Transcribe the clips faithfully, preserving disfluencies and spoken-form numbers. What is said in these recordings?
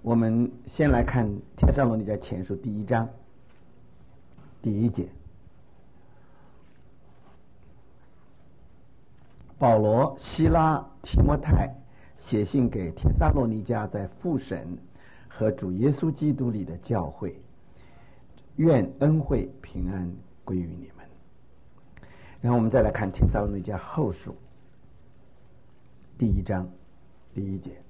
我们先来看帖撒罗尼迦前书第一章第一节。保罗、希拉、提摩太写信给帖撒罗尼迦在父神和主耶稣基督里的教会，愿恩惠平安归于你们。然后我们再来看帖撒罗尼迦后书第一章第一节。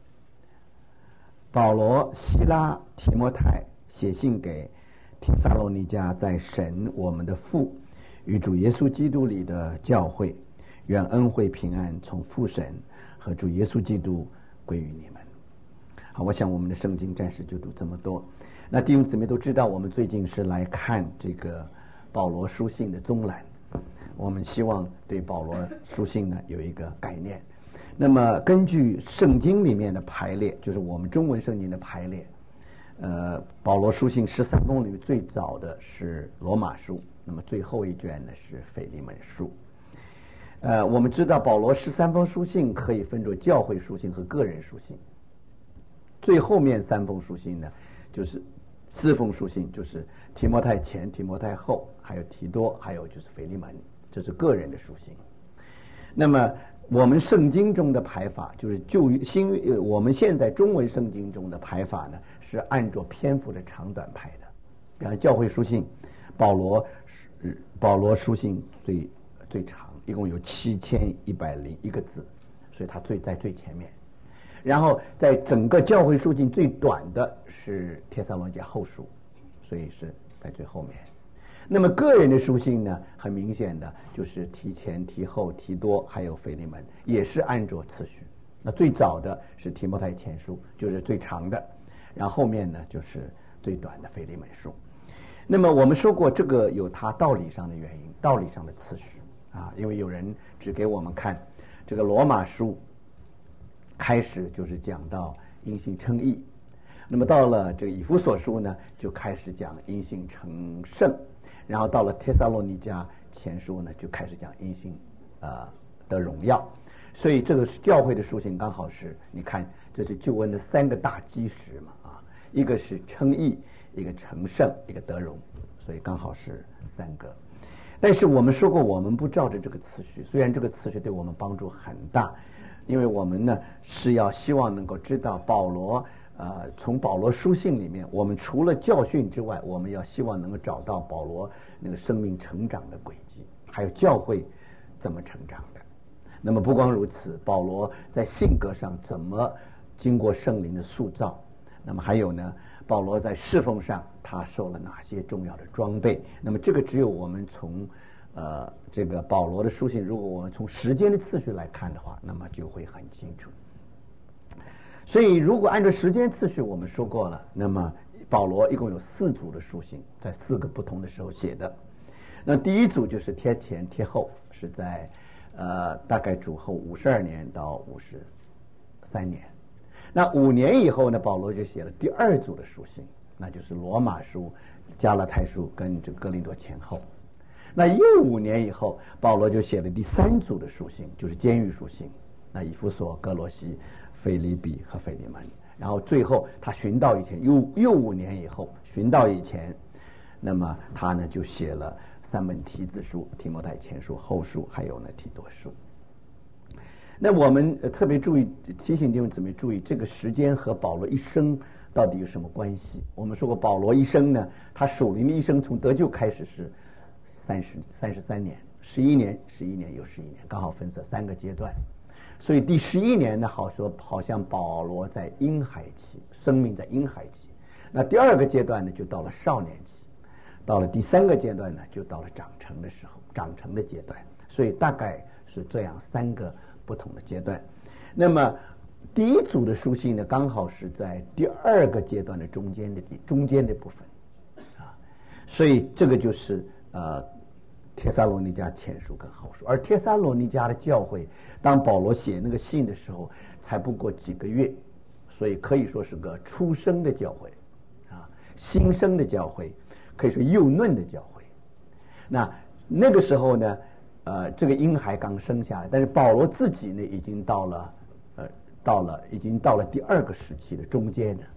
保罗、希拉、提摩太写信给帖撒罗尼迦在神我们的父与主耶稣基督里的教会，愿恩惠平安从父神和主耶稣基督归于你们。好，我想我们的圣经暂时就读这么多。那弟兄姊妹都知道，我们最近是来看这个保罗书信的综览，我们希望对保罗书信呢有一个概念。那么根据圣经里面的排列，就是我们中文圣经的排列，呃，保罗书信十三封里面最早的是罗马书，那么最后一卷呢是腓利门书。呃，我们知道保罗十三封书信可以分作教会书信和个人书信，最后面三封书信呢，就是四封书信，就是提摩太前、提摩太后，还有提多，还有就是腓利门，这是个人的书信。那么我们圣经中的排法，就是旧新呃我们现在中文圣经中的排法呢，是按照篇幅的长短排的。比方教会书信，保罗保罗书信最最长，一共有七千一百零一个字，所以它最在最前面。然后在整个教会书信最短的是帖撒罗尼迦后书，所以是在最后面。那么个人的书信呢，很明显的就是提前、提后、提多，还有腓利门，也是按照次序。那最早的是提摩太前书，就是最长的，然后后面呢就是最短的腓利门书。那么我们说过，这个有它道理上的原因，道理上的次序啊，因为有人只给我们看这个罗马书，开始就是讲到因信称义，那么到了这个以弗所书呢，就开始讲因信成圣。然后到了帖撒罗尼迦前书呢，就开始讲因信呃的荣耀。所以这个是教会的书信，刚好是你看，这是救恩的三个大基石嘛啊，一个是称义，一个成圣，一个得荣，所以刚好是三个。但是我们说过，我们不照着这个次序，虽然这个次序对我们帮助很大，因为我们呢是要希望能够知道保罗。呃，从保罗书信里面，我们除了教训之外，我们要希望能够找到保罗那个生命成长的轨迹，还有教会怎么成长的。那么不光如此，保罗在性格上怎么经过圣灵的塑造，那么还有呢，保罗在侍奉上他受了哪些重要的装备。那么这个只有我们从呃这个保罗的书信，如果我们从时间的次序来看的话，那么就会很清楚。所以如果按照时间次序，我们说过了，那么保罗一共有四组的书信，在四个不同的时候写的。那第一组就是贴前贴后，是在呃大概主后五十二年到五十三年。那五年以后呢，保罗就写了第二组的书信，那就是罗马书、加拉太书跟这哥林多前后。那又五年以后，保罗就写了第三组的书信，就是监狱书信，那以弗所、哥罗西、腓立比和腓利门。然后最后他寻道以前，又又五年以后寻道以前，那么他呢就写了三本提字书，提摩太前书、后书，还有呢提多书。那我们特别注意提醒弟兄姊妹注意，这个时间和保罗一生到底有什么关系？我们说过，保罗一生呢，他属灵的一生从得救开始是三十三十三年，十一年，十一年又十一年，刚好分成三个阶段。所以第十一年呢，好说好像保罗在婴孩期，生命在婴孩期。那第二个阶段呢，就到了少年期；到了第三个阶段呢，就到了长成的时候，长成的阶段。所以大概是这样三个不同的阶段。那么第一组的书信呢，刚好是在第二个阶段的中间的中间的部分啊，所以这个就是呃。帖撒罗尼迦前书跟后书，而帖撒罗尼迦的教会，当保罗写那个信的时候，才不过几个月，所以可以说是个出生的教会，啊，新生的教会，可以说幼嫩的教会。那那个时候呢，呃，这个婴孩刚生下来，但是保罗自己呢，已经到了，呃，到了已经到了第二个时期的中间了。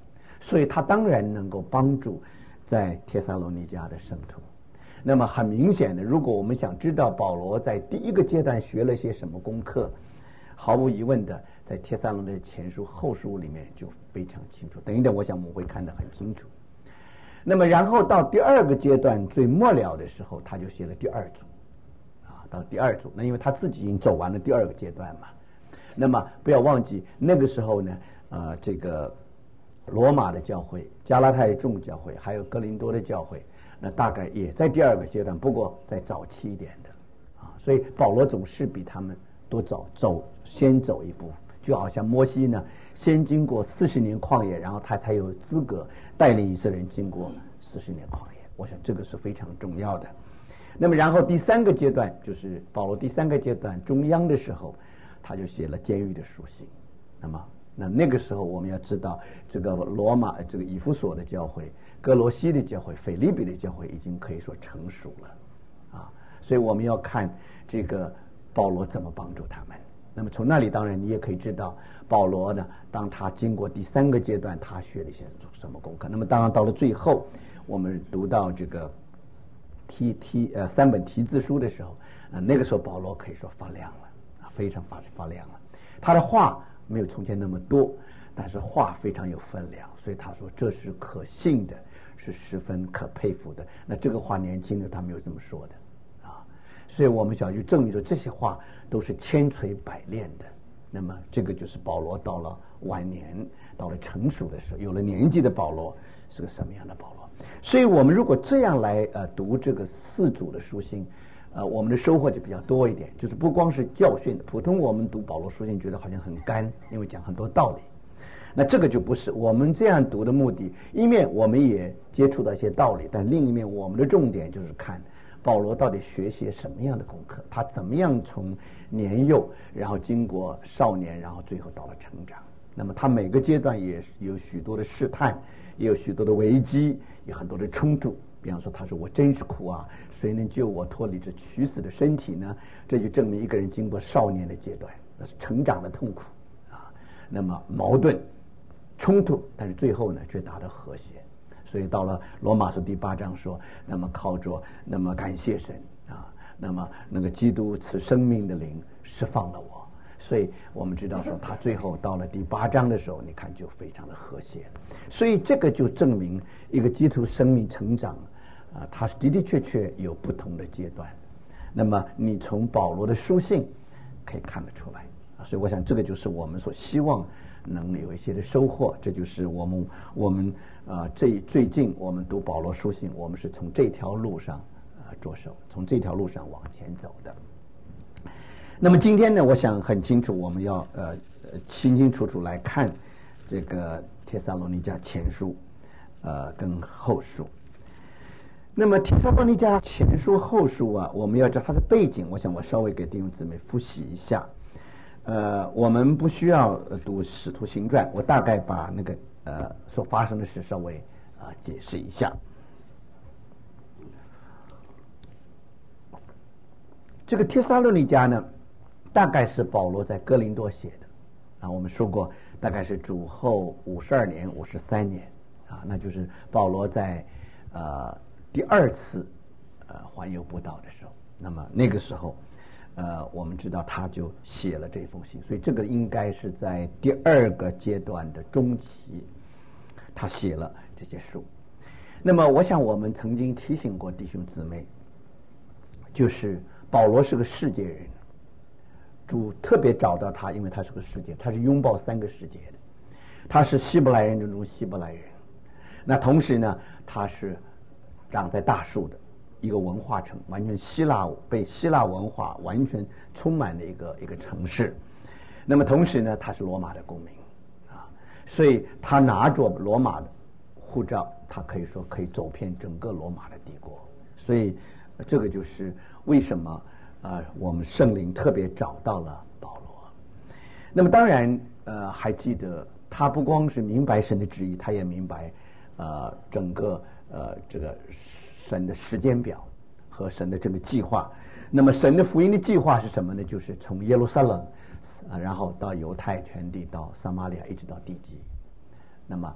所以他当然能够帮助在帖撒罗尼迦的圣徒。那么很明显的，如果我们想知道保罗在第一个阶段学了些什么功课，毫无疑问的，在帖撒罗尼迦前书后书里面就非常清楚。等一等，我想我们会看得很清楚。那么然后到第二个阶段最末了的时候，他就写了第二组啊，到第二组。那因为他自己已经走完了第二个阶段嘛。那么不要忘记那个时候呢，呃，这个罗马的教会、加拉太众教会还有哥林多的教会，那大概也在第二个阶段，不过在早期一点的啊。所以保罗总是比他们多走走先走一步，就好像摩西呢，先经过四十年旷野，然后他才有资格带领以色列人经过四十年旷野。我想这个是非常重要的。那么然后第三个阶段就是保罗第三个阶段中央的时候，他就写了监狱的书信。那么那那个时候我们要知道，这个罗马这个以弗所的教会、哥罗西的教会、腓立比的教会已经可以说成熟了啊，所以我们要看这个保罗怎么帮助他们。那么从那里当然你也可以知道保罗呢，当他经过第三个阶段他学了一些什么功课。那么当然到了最后我们读到这个提提呃三本题字书的时候，呃那个时候保罗可以说发亮了啊，非常发发亮了。他的话没有从前那么多，但是话非常有分量，所以他说这是可信的，是十分可佩服的。那这个话年轻的他没有这么说的。所以我们想就证明说这些话都是千锤百炼的。那么这个就是保罗到了晚年，到了成熟的时候，有了年纪的保罗是个什么样的保罗。所以我们如果这样来呃读这个四组的书信，呃我们的收获就比较多一点，就是不光是教训的。普通我们读保罗书信觉得好像很干，因为讲很多道理。那这个就不是我们这样读的目的，一面我们也接触到一些道理，但另一面我们的重点就是看保罗到底学些什么样的功课，他怎么样从年幼，然后经过少年，然后最后到了成长。那么他每个阶段也有许多的试探，也有许多的危机，有很多的冲突。比方说他说我真是苦啊，谁能救我脱离这取死的身体呢？这就证明一个人经过少年的阶段，那是成长的痛苦啊。那么矛盾冲突，但是最后呢却达到和谐。所以到了罗马书第八章说，那么靠着那么感谢神啊，那么那个基督赐生命的灵释放了我。所以我们知道说他最后到了第八章的时候，你看就非常的和谐。所以这个就证明一个基督徒生命成长啊，他的的确确有不同的阶段。那么你从保罗的书信可以看得出来啊，所以我想这个就是我们所希望能有一些的收获。这就是我们我们啊这最近我们读保罗书信，我们是从这条路上啊着手，从这条路上往前走的。那么今天呢，我想很清楚，我们要呃清清楚楚来看这个帖撒罗尼迦前书呃跟后书。那么帖撒罗尼迦前书后书啊，我们要知道它的背景，我想我稍微给弟兄姊妹复习一下。呃，我们不需要读《使徒行传》，我大概把那个呃所发生的事稍微啊、呃、解释一下。这个帖撒罗尼迦呢，大概是保罗在哥林多写的啊，我们说过，大概是主后五十二年、五十三年啊，那就是保罗在呃第二次呃环游布道的时候，那么那个时候。呃，我们知道他就写了这封信，所以这个应该是在第二个阶段的中期，他写了这些书。那么，我想我们曾经提醒过弟兄姊妹，就是保罗是个世界人，主特别找到他，因为他是个世界，他是拥抱三个世界的，他是希伯来人中希伯来人，那同时呢，他是长在大树的。一个文化城，完全希腊被希腊文化完全充满的一个一个城市。那么同时呢，他是罗马的公民啊，所以他拿着罗马的护照，他可以说可以走遍整个罗马的帝国。所以这个就是为什么啊、呃，我们圣灵特别找到了保罗。那么当然呃，还记得他不光是明白神的旨意，他也明白呃整个呃这个。神的时间表和神的这个计划。那么神的福音的计划是什么呢？就是从耶路撒冷然后到犹太全地，到撒玛利亚，一直到地极。那么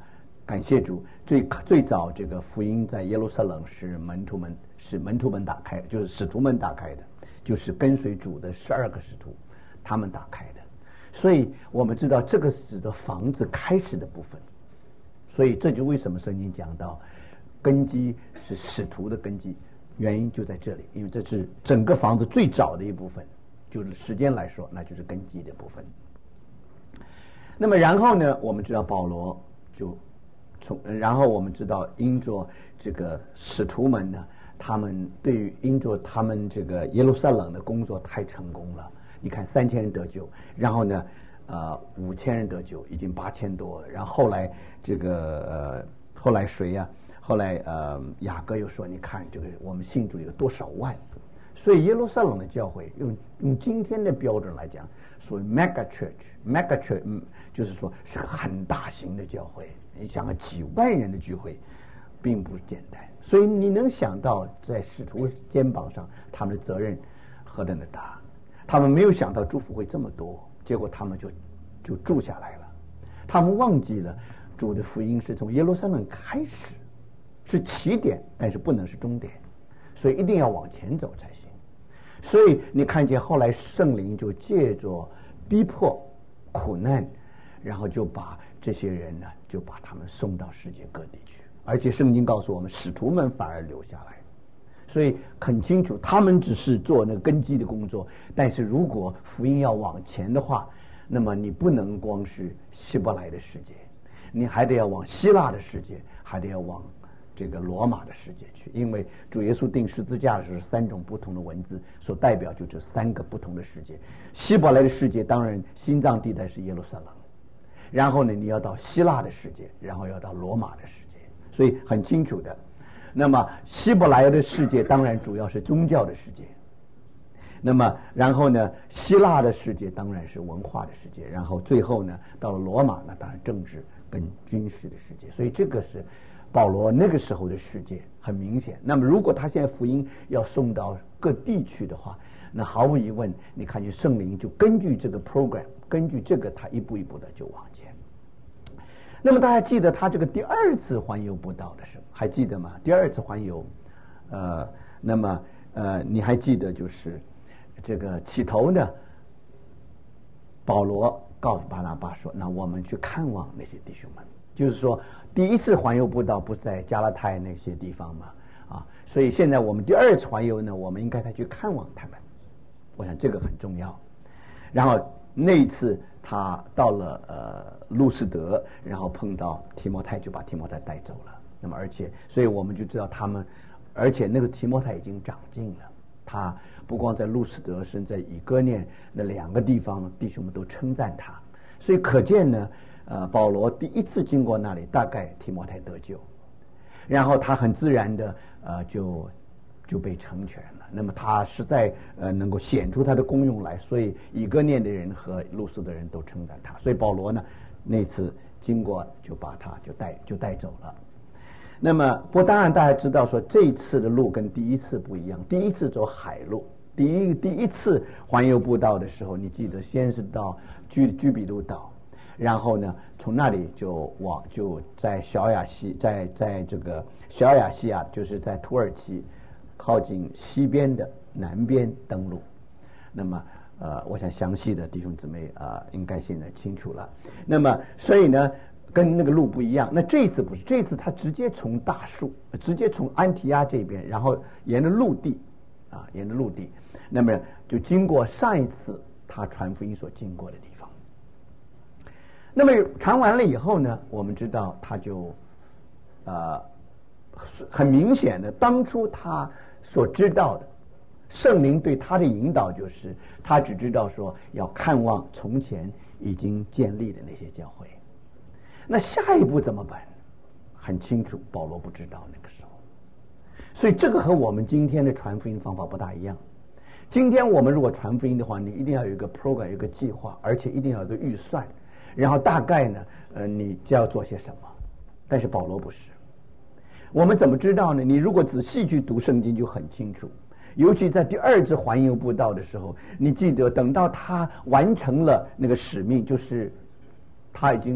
感谢主，最最早这个福音在耶路撒冷是门徒们是门徒们打开的，就是使徒们打开的，就是跟随主的十二个使徒他们打开的。所以我们知道这个是指的房子开始的部分。所以这就为什么圣经讲到根基是使徒的根基，原因就在这里，因为这是整个房子最早的一部分，就是时间来说那就是根基的部分。那么然后呢，我们知道保罗就从然后我们知道因着这个使徒们呢，他们对于因着他们这个耶路撒冷的工作太成功了，你看三千人得救，然后呢呃五千人得救，已经八千多了，然后后来这个呃后来谁呀、啊、后来呃雅各又说，你看这个我们信主有多少万，所以耶路撒冷的教会用用今天的标准来讲，所谓 mega church mega church、嗯、就是说是个很大型的教会，你想啊几万人的聚会并不简单，所以你能想到在使徒肩膀上他们的责任何等的大，他们没有想到祝福会这么多，结果他们就就住下来了，他们忘记了主的福音是从耶路撒冷开始，是起点，但是不能是终点，所以一定要往前走才行。所以你看见后来圣灵就借着逼迫苦难，然后就把这些人呢就把他们送到世界各地去，而且圣经告诉我们使徒们反而留下来，所以很清楚他们只是做那个根基的工作，但是如果福音要往前的话，那么你不能光是希伯来的世界，你还得要往希腊的世界，还得要往这个罗马的世界去，因为主耶稣钉十字架的时候，三种不同的文字所代表就这三个不同的世界。希伯来的世界当然心脏地带是耶路撒冷，然后呢你要到希腊的世界，然后要到罗马的世界，所以很清楚的。那么希伯来的世界当然主要是宗教的世界，那么然后呢希腊的世界当然是文化的世界，然后最后呢到了罗马，那当然政治跟军事的世界。所以这个是保罗那个时候的世界很明显。那么如果他现在福音要送到各地去的话，那毫无疑问你看见圣灵就根据这个 program， 根据这个他一步一步的就往前。那么大家记得他这个第二次环游布道的时候还记得吗？第二次环游呃那么呃你还记得就是这个起头呢保罗告诉巴拿巴说，那我们去看望那些弟兄们，就是说第一次环游布道不是在加拉太那些地方吗？啊，所以现在我们第二次环游呢，我们应该再去看望他们，我想这个很重要。然后那一次他到了呃路斯德，然后碰到提摩太，就把提摩太带走了。那么而且所以我们就知道他们，而且那个提摩太已经长进了，他不光在路斯德，甚至在以哥念那两个地方弟兄们都称赞他，所以可见呢呃，保罗第一次经过那里，大概提摩太得救，然后他很自然的呃就就被成全了。那么他实在呃能够显出他的功用来，所以以哥念的人和路斯的人都称赞他。所以保罗呢那次经过就把他就带就带走了。那么不过当然大家知道说这一次的路跟第一次不一样，第一次走海路，第一第一次环游布道的时候，你记得先是到居居比路岛。然后呢，从那里就往就在小亚细，在在这个小亚细亚，就是在土耳其靠近西边的南边登陆。那么呃，我想详细的弟兄姊妹啊、呃，应该现在清楚了。那么所以呢，跟那个路不一样。那这一次不是，这一次他直接从大树，直接从安提阿这边，然后沿着陆地啊，沿着陆地，那么就经过上一次他传福音所经过的地方。那么传完了以后呢，我们知道他就呃很明显的，当初他所知道的圣灵对他的引导就是他只知道说要看望从前已经建立的那些教会。那下一步怎么办？很清楚保罗不知道那个时候。所以这个和我们今天的传福音方法不大一样。今天我们如果传福音的话，你一定要有一个 program， 有一个计划，而且一定要有一个预算，然后大概呢呃你就要做些什么。但是保罗不是。我们怎么知道呢？你如果仔细去读圣经就很清楚，尤其在第二次环游布道的时候，你记得等到他完成了那个使命，就是他已经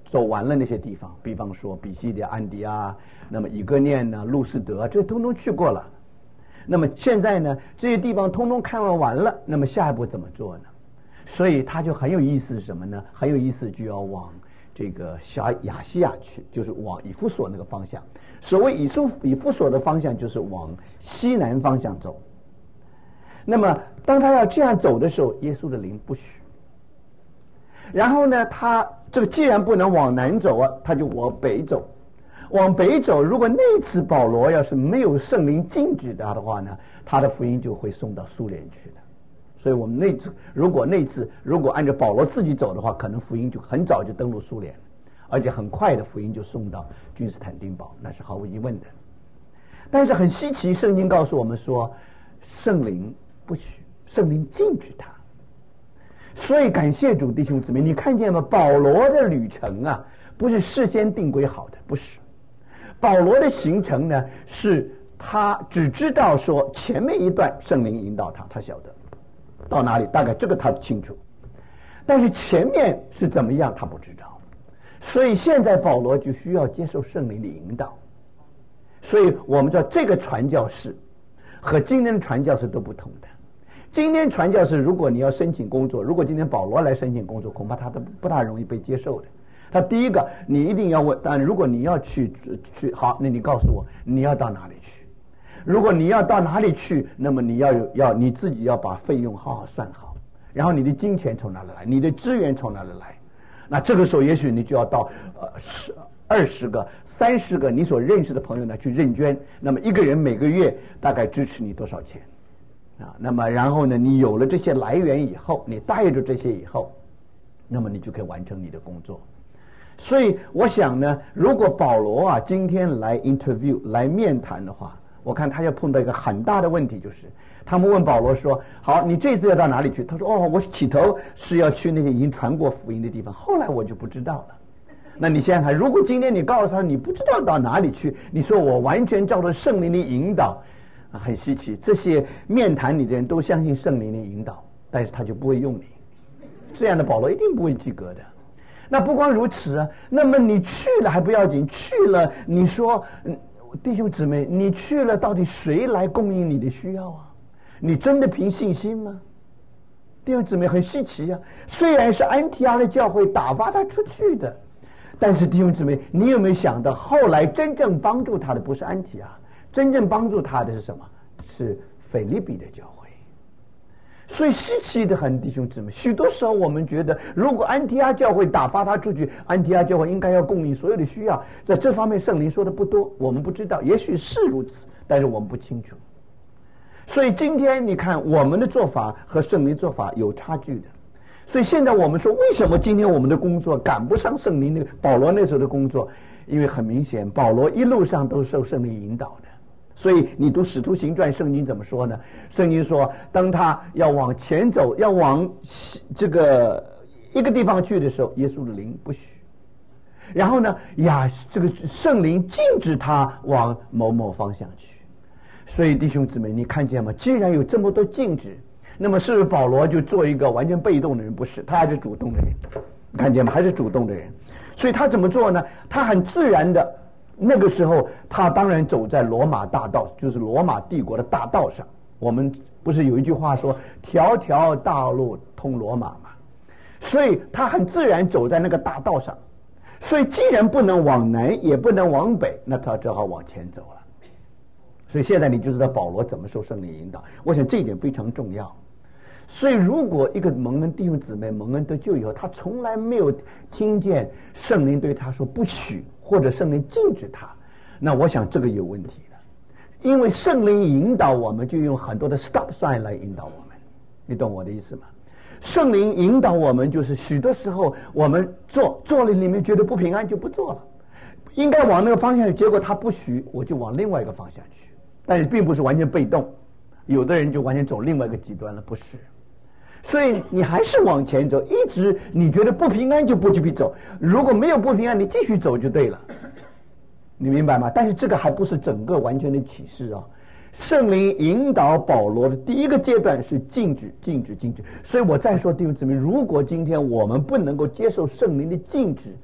走完了那些地方，比方说比西的安迪亚，那么以哥念呢、路斯德，这通通去过了。那么现在呢，这些地方通通看完完了，那么下一步怎么做呢？所以他就很有意思是什么呢？很有意思，就要往这个小亚细亚去，就是往以弗所那个方向。所谓以弗以弗所的方向，就是往西南方向走。那么当他要这样走的时候，耶稣的灵不许。然后呢，他这个既然不能往南走啊，他就往北走。往北走，如果那次保罗要是没有圣灵禁止他的话呢，他的福音就会送到苏联去的。所以我们那次如果那次如果按照保罗自己走的话，可能福音就很早就登陆苏联，而且很快的福音就送到君士坦丁堡，那是毫无疑问的。但是很稀奇，圣经告诉我们说，圣灵不许，圣灵禁止他。所以感谢主，弟兄姊妹，你看见吗？保罗的旅程啊，不是事先定规好的，不是。保罗的行程呢，是他只知道说前面一段圣灵引导他，他晓得到哪里，大概这个他清楚。但是前面是怎么样，他不知道。所以现在保罗就需要接受圣灵的引导。所以我们知道这个传教士和今天的传教士都不同的。今天传教士，如果你要申请工作，如果今天保罗来申请工作，恐怕他都不大容易被接受的。他第一个，你一定要问，但如果你要去去好，那你告诉我你要到哪里去？如果你要到哪里去，那么你要有要你自己要把费用好好算好，然后你的金钱从哪里来，你的资源从哪里来？那这个时候，也许你就要到呃十二十个、三十个你所认识的朋友呢去认捐，那么一个人每个月大概支持你多少钱？啊，那么然后呢，你有了这些来源以后，你带着这些以后，那么你就可以完成你的工作。所以我想呢，如果保罗啊今天来 interview 来面谈的话，我看他要碰到一个很大的问题，就是他们问保罗说：“好，你这次要到哪里去？”他说：“哦，我起头是要去那些已经传过福音的地方，后来我就不知道了。”那你想想看，如果今天你告诉他你不知道到哪里去，你说我完全照着圣灵的引导。很稀奇，这些面谈你的人都相信圣灵的引导，但是他就不会用你。这样的保罗一定不会及格的。那不光如此啊，那么你去了还不要紧，去了你说弟兄姊妹，你去了到底谁来供应你的需要啊？你真的凭信心吗？弟兄姊妹，很稀奇啊。虽然是安提阿的教会打发他出去的，但是弟兄姊妹，你有没有想到后来真正帮助他的不是安提阿，真正帮助他的是什么？是腓立比的教会。所以稀奇的很，弟兄姊妹，许多时候我们觉得，如果安提阿教会打发他出去，安提阿教会应该要供应所有的需要，在这方面圣灵说的不多，我们不知道，也许是如此，但是我们不清楚。所以今天你看，我们的做法和圣灵做法有差距的。所以现在我们说，为什么今天我们的工作赶不上圣灵那个保罗那时候的工作？因为很明显，保罗一路上都受圣灵引导的。所以你读《使徒行传》，圣经怎么说呢？圣经说，当他要往前走，要往这个一个地方去的时候，耶稣的灵不许。然后呢，呀，这个圣灵禁止他往某某方向去。所以弟兄姊妹，你看见吗？既然有这么多禁止，那么是不是保罗就做一个完全被动的人？不是，他还是主动的人。你看见吗？还是主动的人。所以他怎么做呢？他很自然的。那个时候他当然走在罗马大道，就是罗马帝国的大道上。我们不是有一句话说条条大路通罗马嘛？所以他很自然走在那个大道上。所以既然不能往南也不能往北，那他只好往前走了。所以现在你就知道保罗怎么受圣灵引导，我想这一点非常重要。所以如果一个蒙恩弟兄姊妹蒙恩得救以后，他从来没有听见圣灵对他说不许，或者圣灵禁止他，那我想这个有问题了。因为圣灵引导我们，就用很多的 stop sign 来引导我们，你懂我的意思吗？圣灵引导我们，就是许多时候我们做做了里面觉得不平安就不做了，应该往那个方向去，结果他不许，我就往另外一个方向去。但是并不是完全被动，有的人就完全走另外一个极端了，不是。所以你还是往前走，一直你觉得不平安就不去走，如果没有不平安，你继续走就对了，你明白吗？但是这个还不是整个完全的启示啊。圣灵引导保罗的第一个阶段是禁止禁止禁止。所以我再说弟兄姊妹，如果今天我们不能够接受圣灵的禁止，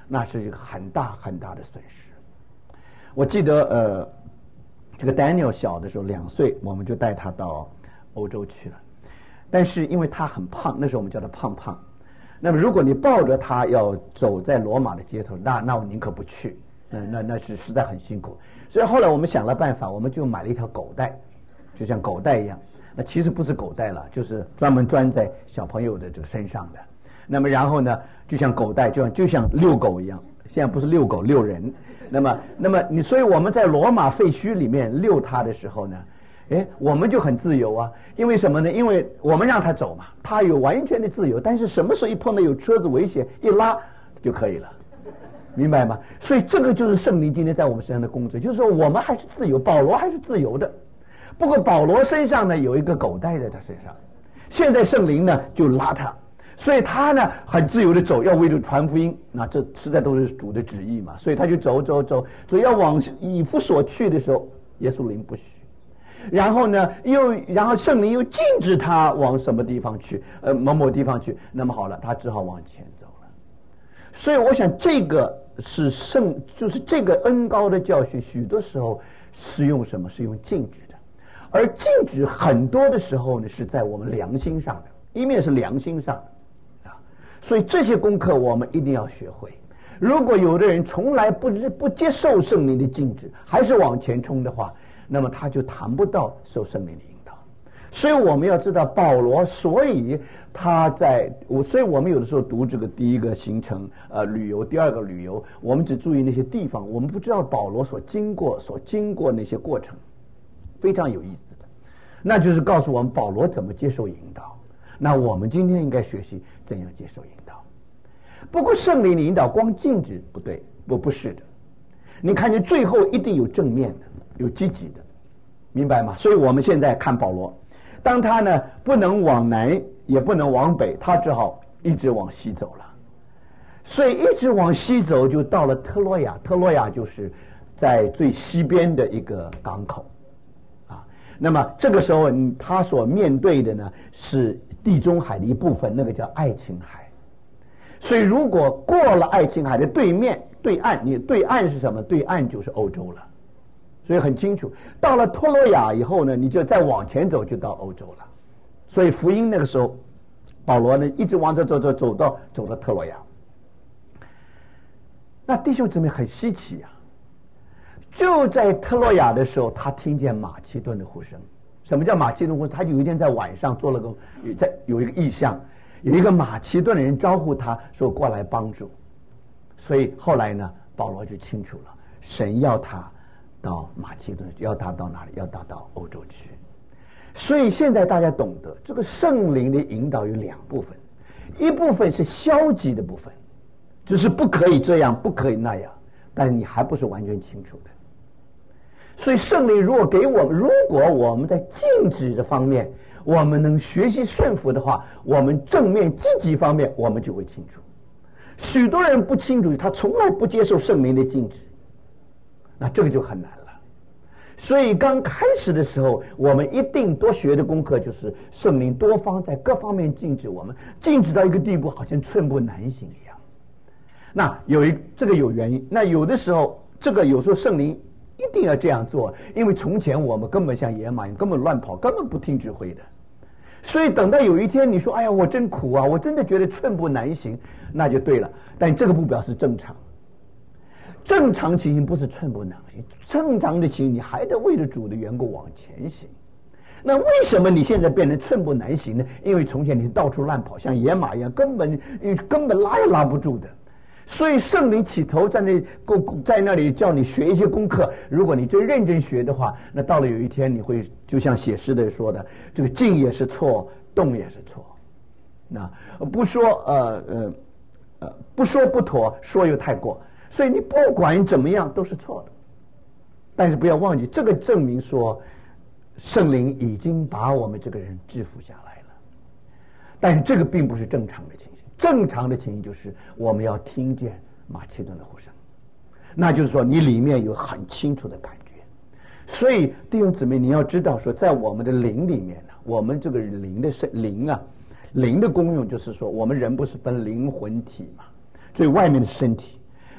那是一个很大很大的损失。我记得呃，这个 Daniel 小的时候两岁，我们就带他到欧洲去了，但是因为他很胖，那时候我们叫他胖胖。那么如果你抱着他要走在罗马的街头，那那我宁可不去，那那那是实在很辛苦。所以后来我们想了办法，我们就买了一条狗带，就像狗带一样。那其实不是狗带了，就是专门装在小朋友的这个身上的。那么然后呢，就像狗带，就像就像遛狗一样。现在不是遛狗，遛人。那么那么你，所以我们在罗马废墟里面遛它的时候呢，哎，我们就很自由啊。因为什么呢？因为我们让它走嘛，它有完全的自由。但是什么时候一碰到有车子危险，一拉就可以了，明白吗？所以这个就是圣灵今天在我们身上的工作，就是说我们还是自由，保罗还是自由的。不过保罗身上呢有一个狗带在他身上，现在圣灵呢就拉他，所以他呢很自由的走，要为了传福音，那这实在都是主的旨意嘛，所以他就走走走，走要往以弗所去的时候，耶稣灵不许，然后呢又然后圣灵又禁止他往什么地方去，呃某某地方去，那么好了，他只好往前走了。所以我想这个是圣，就是这个恩膏的教训，许多时候是用什么？是用禁止的。而禁止很多的时候呢，是在我们良心上的，一面是良心上的啊，所以这些功课我们一定要学会。如果有的人从来不不接受圣灵的禁止，还是往前冲的话，那么他就谈不到受圣灵的引导。所以我们要知道保罗，所以他在我，所以我们有的时候读这个第一个行程呃旅游，第二个旅游，我们只注意那些地方，我们不知道保罗所经过所经过那些过程。非常有意思的，那就是告诉我们保罗怎么接受引导。那我们今天应该学习怎样接受引导。不过圣灵的引导光禁止不对，不不是的。你看见最后一定有正面的，有积极的，明白吗？所以我们现在看保罗，当他呢不能往南也不能往北，他只好一直往西走了。所以一直往西走，就到了特洛亚。特洛亚就是在最西边的一个港口。那么这个时候他所面对的呢是地中海的一部分，那个叫爱琴海。所以如果过了爱琴海的对面对岸，你对岸是什么？对岸就是欧洲了。所以很清楚，到了托洛亚以后呢，你就再往前走就到欧洲了。所以福音那个时候保罗呢一直往这走走走到走到特洛亚。那弟兄姊妹很稀奇啊，就在特洛亚的时候，他听见马其顿的呼声。什么叫马其顿呼声？他有一天在晚上做了个有在有一个异象，有一个马其顿的人招呼他说过来帮助。所以后来呢，保罗就清楚了，神要他到马其顿，要他到哪里？要他到欧洲去。所以现在大家懂得，这个圣灵的引导有两部分，一部分是消极的部分，就是不可以这样，不可以那样，但是你还不是完全清楚的。所以圣灵如果给我们，如果我们在禁止的方面我们能学习顺服的话，我们正面积极方面我们就会清楚。许多人不清楚，他从来不接受圣灵的禁止，那这个就很难了。所以刚开始的时候，我们一定多学的功课就是圣灵多方在各方面禁止我们，禁止到一个地步好像寸步难行一样。那有一这个有原因，那有的时候这个有时候圣灵一定要这样做，因为从前我们根本像野马一样，根本乱跑，根本不听指挥的。所以等到有一天你说哎呀我真苦啊，我真的觉得寸步难行，那就对了。但这个不表示正常，正常情形不是寸步难行，正常的情形你还得为了主的缘故往前行。那为什么你现在变成寸步难行呢？因为从前你是到处乱跑，像野马一样，根本根本拉也拉不住的。所以圣灵起头在那在那里叫你学一些功课，如果你真认真学的话，那到了有一天你会就像写诗的人说的，这个静也是错，动也是错。那不说呃呃呃不说不妥，说又太过，所以你不管怎么样都是错的。但是不要忘记，这个证明说圣灵已经把我们这个人制服下来了。但是这个并不是正常的情形。正常的情形就是我们要听见马其顿的呼声，那就是说你里面有很清楚的感觉。所以弟兄姊妹，你要知道说，在我们的灵里面呢，我们这个灵的灵啊，灵的功用就是说，我们人不是分灵魂体嘛，所以外面的身体，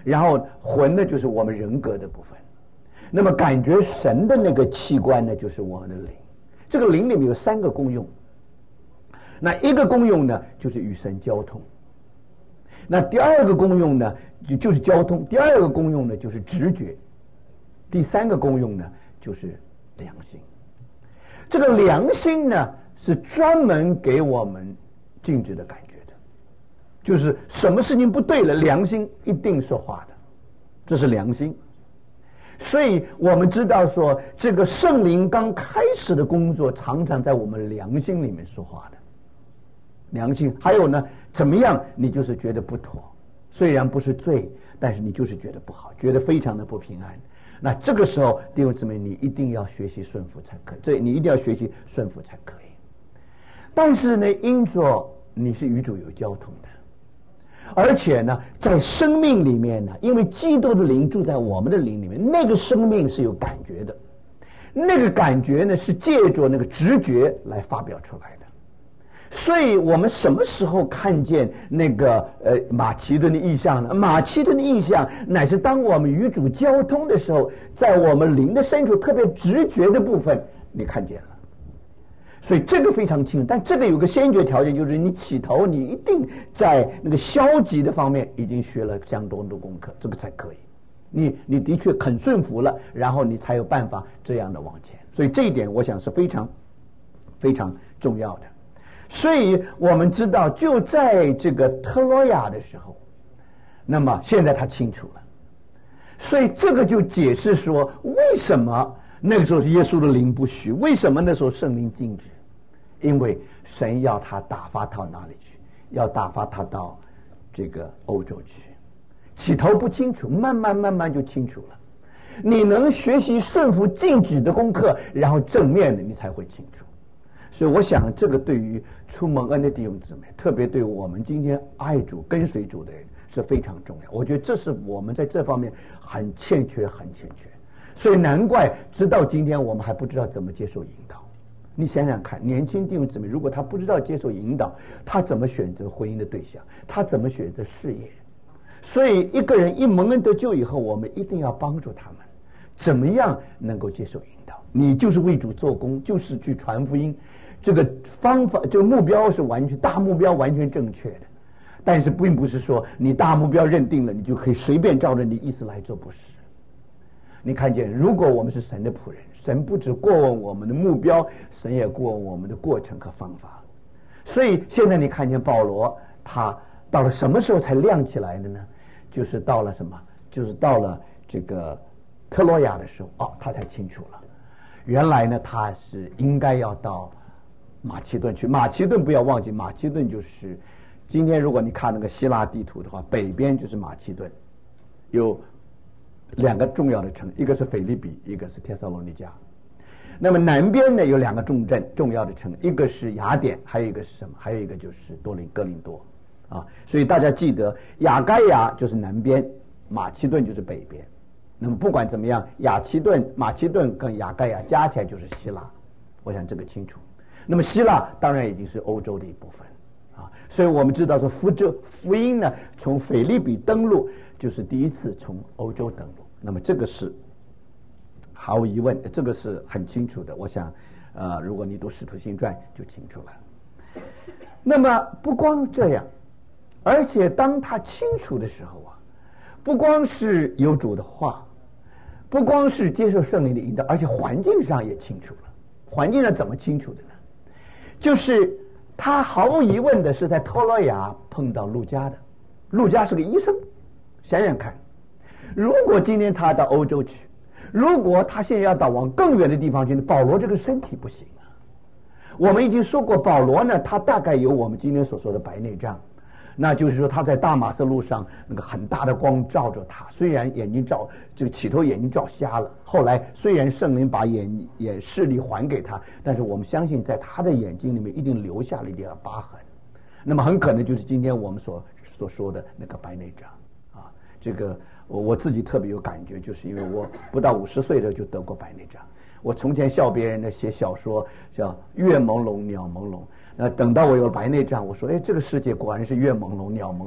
然后魂呢就是我们人格的部分，那么感觉神的那个器官呢就是我们的灵。这个灵里面有三个功用，那一个功用呢就是与神交通，那第二个功用呢就就是交通，第二个功用呢就是直觉，第三个功用呢就是良心。这个良心呢是专门给我们静止的感觉的，就是什么事情不对了，良心一定说话的，这是良心。所以我们知道说，这个圣灵刚开始的工作常常在我们良心里面说话的。良心还有呢，怎么样你就是觉得不妥，虽然不是罪，但是你就是觉得不好，觉得非常的不平安。那这个时候弟兄姊妹，你一定要学习顺服才可以，这你一定要学习顺服才可以。但是呢，因着你是与主有交通的，而且呢在生命里面呢，因为基督的灵住在我们的灵里面，那个生命是有感觉的，那个感觉呢是借着那个直觉来发表出来的。所以我们什么时候看见那个呃马其顿的异象呢？马其顿的异象乃是当我们与主交通的时候，在我们灵的深处特别直觉的部分你看见了。所以这个非常清楚，但这个有个先决条件，就是你起头你一定在那个消极的方面已经学了相当的功课，这个才可以。你你的确肯顺服了，然后你才有办法这样的往前。所以这一点我想是非常非常重要的。所以我们知道，就在这个特罗亚的时候，那么现在他清楚了，所以这个就解释说，为什么那个时候耶稣的灵不虚，为什么那时候圣灵静止？因为神要他打发到哪里去？要打发他到这个欧洲去。起头不清楚，慢慢慢慢就清楚了。你能学习顺服静止的功课，然后正面的你才会清楚。所以我想这个对于初蒙恩的弟兄姊妹，特别对我们今天爱主跟随主的人是非常重要。我觉得这是我们在这方面很欠缺很欠缺，所以难怪直到今天我们还不知道怎么接受引导。你想想看，年轻弟兄姊妹如果他不知道接受引导，他怎么选择婚姻的对象，他怎么选择事业？所以一个人一蒙恩得救以后，我们一定要帮助他们怎么样能够接受引导。你就是为主做工，就是去传福音，这个方法这个目标是完全大目标完全正确的，但是并不是说你大目标认定了，你就可以随便照着你意思来做，不是。你看见，如果我们是神的仆人，神不只过问我们的目标，神也过问我们的过程和方法。所以现在你看见保罗，他到了什么时候才亮起来的呢？就是到了什么？就是到了这个特罗亚的时候，哦，他才清楚了。原来呢，他是应该要到马其顿去。马其顿不要忘记，马其顿就是今天如果你看那个希腊地图的话，北边就是马其顿，有两个重要的城，一个是腓立比，一个是帖撒罗尼迦。那么南边呢有两个重镇重要的城，一个是雅典，还有一个是什么？还有一个就是多林哥林多啊。所以大家记得，雅该亚就是南边，马其顿就是北边。那么不管怎么样，雅其顿、马其顿跟雅该亚加起来就是希腊，我想这个清楚。那么希腊当然已经是欧洲的一部分啊。所以我们知道说福州福音呢，从腓立比登陆就是第一次从欧洲登陆。那么这个是毫无疑问，这个是很清楚的。我想，呃，如果你读《使徒行传》就清楚了。那么不光这样，而且当他清楚的时候啊，不光是有主的话，不光是接受圣灵的引导，而且环境上也清楚了。环境上怎么清楚的呢？就是他毫无疑问的是在特罗亚碰到路加的，路加是个医生。想想看，如果今天他到欧洲去，如果他现在要到往更远的地方去，保罗这个身体不行啊。我们已经说过，保罗呢，他大概有我们今天所说的白内障，那就是说他在大马色路上那个很大的光照着他，虽然眼睛照这个起头眼睛照瞎了，后来虽然圣灵把眼眼视力还给他，但是我们相信在他的眼睛里面一定留下了一点疤痕，那么很可能就是今天我们所所说的那个白内障啊。这个我我自己特别有感觉，就是因为我不到五十岁的时候就得过白内障。我从前笑别人的写小说叫月朦胧鸟朦胧，那等到我有白内障，我说哎，这个世界果然是月朦胧鸟朦胧。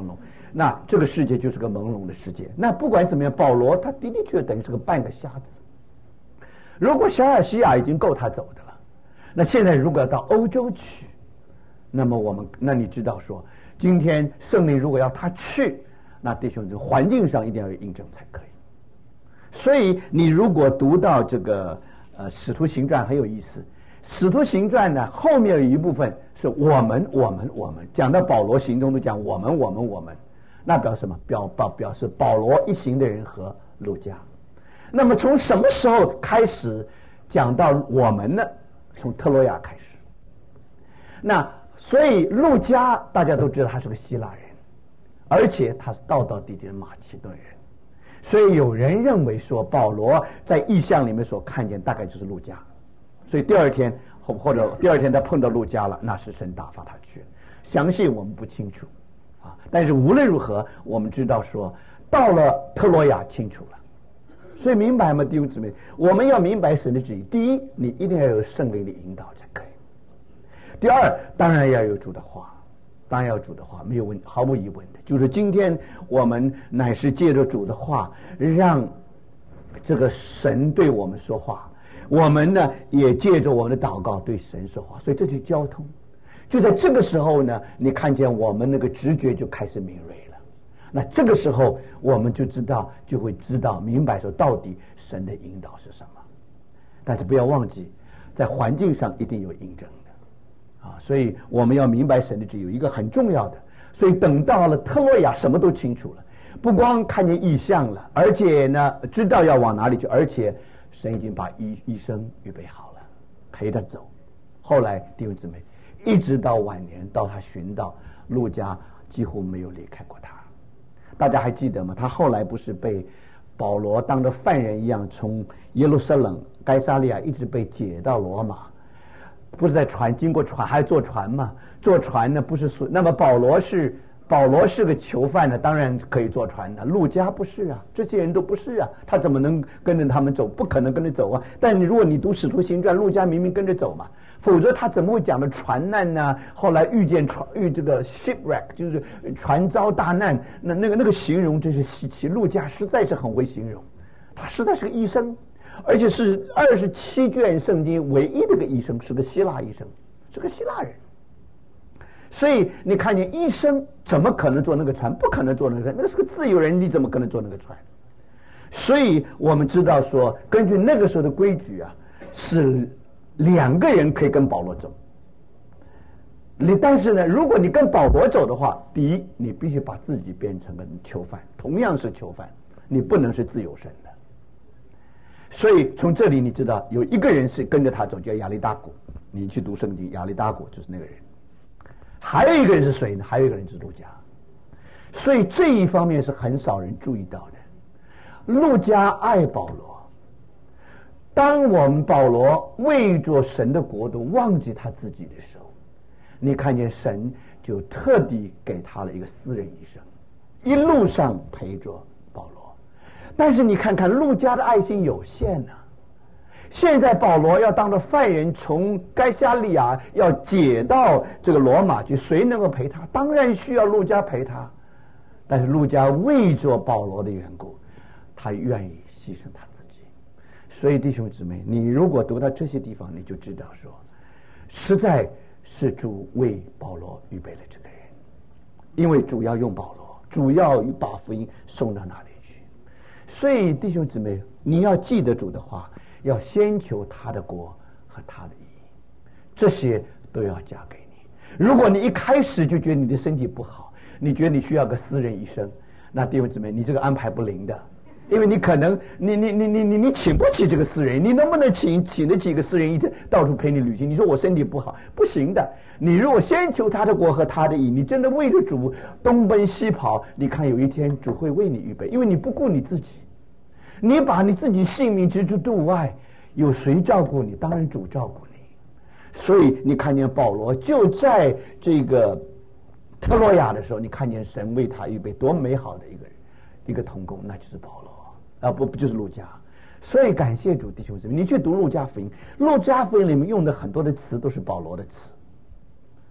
那这个世界就是个朦胧的世界。那不管怎么样，保罗他的的确确等于是个半个瞎子。如果小亚细亚已经够他走的了，那现在如果要到欧洲去，那么我们那你知道说，今天圣灵如果要他去，那弟兄姊妹，环境上一定要有印证才可以。所以你如果读到这个呃《使徒行传》很有意思，《使徒行传》呢后面有一部分是我们我们我们讲到保罗行踪都讲我们我们我们，那表示什么？表表表示保罗一行的人和路加。那么从什么时候开始讲到我们呢？从特洛亚开始。那所以路加大家都知道他是个希腊人，而且他是道道地地的马其顿人，所以有人认为说保罗在异象里面所看见大概就是路加，所以第二天或或者第二天他碰到路加了，那是神打发他去。详细我们不清楚啊，但是无论如何，我们知道说到了特洛亚清楚了。所以明白吗，弟兄姊妹？我们要明白神的旨意。第一，你一定要有圣灵的引导才可以。第二，当然要有主的话，当然要有主的话，没有问，毫无疑问的，就是今天我们乃是借着主的话，让这个神对我们说话，我们呢也借着我们的祷告对神说话，所以这就是交通。就在这个时候呢，你看见我们那个直觉就开始敏锐了。那这个时候我们就知道，就会知道明白说到底神的引导是什么。但是不要忘记，在环境上一定有印证的啊，所以我们要明白神的旨意有一个很重要的。所以等到了特洛亚，什么都清楚了，不光看见异象了，而且呢知道要往哪里去，而且神已经把医医生预备好了，陪他走。后来弟兄姊妹，一直到晚年，到他寻到路加，几乎没有离开过他。大家还记得吗？他后来不是被保罗当着犯人一样，从耶路撒冷、该撒利亚一直被解到罗马，不是在船经过船，还坐船嘛？坐船呢不是说，那么保罗是保罗是个囚犯呢，当然可以坐船的。路加不是啊，这些人都不是啊，他怎么能跟着他们走？不可能跟着走啊！但你如果你读《使徒行传》，路加明明跟着走嘛。否则他怎么会讲的船难呢、啊？后来遇见船遇这个 shipwreck， 就是船遭大难，那那个那个形容真是稀奇。路加实在是很会形容，他实在是个医生，而且是二十七卷圣经唯一的个医生，是个希腊医生，是个希腊人。所以你看见医生怎么可能坐那个船？不可能坐那个船，那个是个自由人，你怎么可能坐那个船？所以我们知道说，根据那个时候的规矩啊，是两个人可以跟保罗走，你但是呢，如果你跟保罗走的话，第一，你必须把自己变成个囚犯，同样是囚犯，你不能是自由身的。所以从这里你知道，有一个人是跟着他走，叫亚利大古。你去读圣经，亚利大古就是那个人。还有一个人是谁呢？还有一个人是路加。所以这一方面是很少人注意到的。路加爱保罗。当我们保罗为着神的国度忘记他自己的时候，你看见神就特地给他了一个私人医生，一路上陪着保罗。但是你看看路加的爱心有限啊，现在保罗要当着犯人从该撒利亚要解到这个罗马去，谁能够陪他？当然需要路加陪他。但是路加为着保罗的缘故，他愿意牺牲他自己。所以弟兄姊妹，你如果读到这些地方，你就知道说，实在是主为保罗预备了这个人，因为主要用保罗，主要把福音送到哪里去。所以弟兄姊妹，你要记得主的话，要先求他的国和他的义，这些都要加给你。如果你一开始就觉得你的身体不好，你觉得你需要个私人医生，那弟兄姊妹，你这个安排不灵的。因为你可能你你你你你你请不起这个私人，你能不能请请得起一个私人一天到处陪你旅行？你说我身体不好，不行的。你如果先求他的国和他的义，你真的为了主东奔西跑，你看有一天主会为你预备，因为你不顾你自己，你把你自己性命置之度外，有谁照顾你？当然主照顾你。所以你看见保罗就在这个特洛亚的时候，你看见神为他预备多美好的一个人，一个同工，那就是保罗。啊，不不就是路加。所以感谢主，弟兄姊妹，你去读路加福音，路加福音里面用的很多的词都是保罗的词，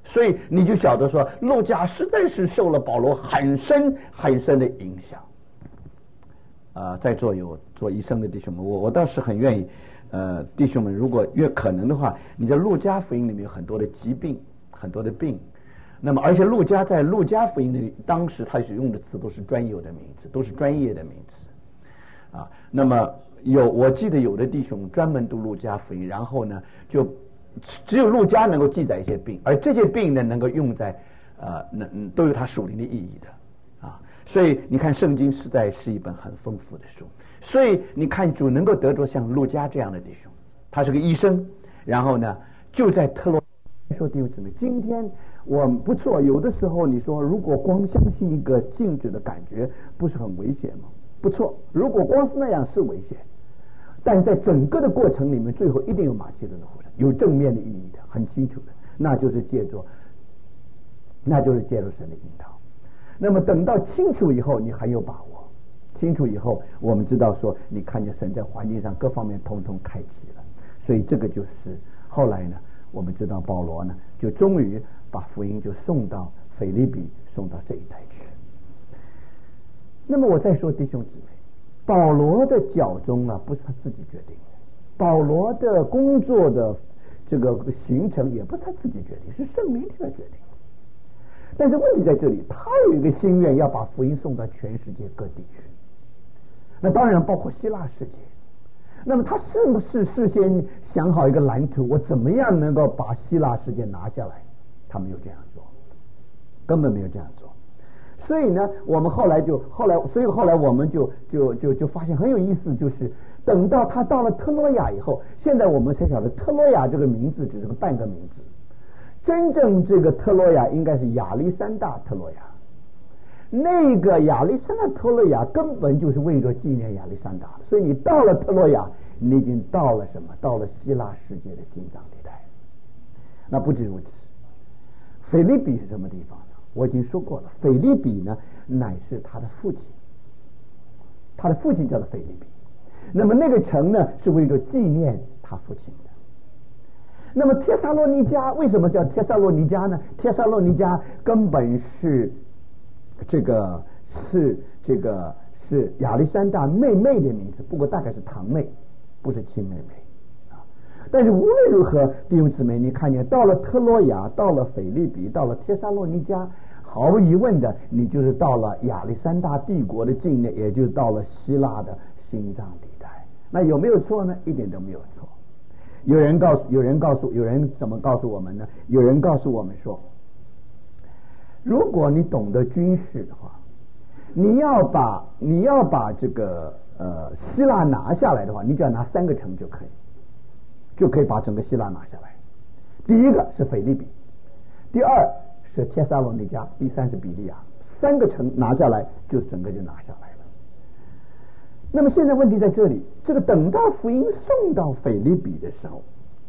所以你就晓得说，路加实在是受了保罗很深很深的影响。啊、呃，在座有做医生的弟兄们，我我倒是很愿意，呃，弟兄们如果越可能的话，你在路加福音里面有很多的疾病，很多的病，那么而且路加在路加福音里，当时他所用的词都是专有的名词，都是专业的名词，啊，那么有我记得有的弟兄专门读路加福音，然后呢就。只有路加能够记载一些病，而这些病呢，能够用在，呃，那都有它属灵的意义的，啊，所以你看，圣经实在是一本很丰富的书。所以你看，主能够得着像路加这样的弟兄，他是个医生，然后呢，就在特洛说弟兄姊妹，今天我们不错，有的时候你说，如果光相信一个静止的感觉，不是很危险吗？不错，如果光是那样是危险。但在整个的过程里面，最后一定有马其顿的呼声，有正面的意义的，很清楚的，那就是借助，那就是借助神的引导。那么等到清楚以后，你很有把握。清楚以后，我们知道说，你看见神在环境上各方面通通开启了。所以这个就是后来呢，我们知道保罗呢，就终于把福音就送到腓立比，送到这一带去。那么我再说弟兄姊妹。保罗的脚中啊，不是他自己决定的；保罗的工作的这个行程也不是他自己决定，是圣灵替他决定。但是问题在这里，他有一个心愿，要把福音送到全世界各地去。那当然包括希腊世界。那么他是不是事先想好一个蓝图，我怎么样能够把希腊世界拿下来？他没有这样做，根本没有这样做。所以呢，我们后来就后来，所以后来我们就就就就发现很有意思，就是等到他到了特洛亚以后，现在我们才晓得特洛亚这个名字只是个半个名字，真正这个特洛亚应该是亚历山大特洛亚。那个亚历山大特洛亚根本就是为了纪念亚历山大，所以你到了特洛亚，你已经到了什么？到了希腊世界的心脏地带。那不止如此，腓立比是什么地方？我已经说过了，腓立比呢，乃是他的父亲，他的父亲叫做腓立比。那么那个城呢，是为了纪念他父亲的。那么帖撒罗尼迦为什么叫帖撒罗尼迦呢？帖撒罗尼迦根本是这个是这个是亚历山大妹妹的名字，不过大概是堂妹，不是亲妹妹。但是无论如何，弟兄姊妹，你看见到了特洛亚，到了腓立比，到了帖撒罗尼迦，毫无疑问的，你就是到了亚历山大帝国的境内，也就是到了希腊的心脏地带。那有没有错呢？一点都没有错。有人告诉，有人告诉，有人怎么告诉我们呢？有人告诉我们说，如果你懂得军事的话，你要把你要把这个呃希腊拿下来的话，你只要拿三个城就可以。就可以把整个希腊拿下来。第一个是腓立比，第二是帖撒罗尼迦，第三是比利亚，三个城拿下来，就整个就拿下来了。那么现在问题在这里，这个等到福音送到腓立比的时候，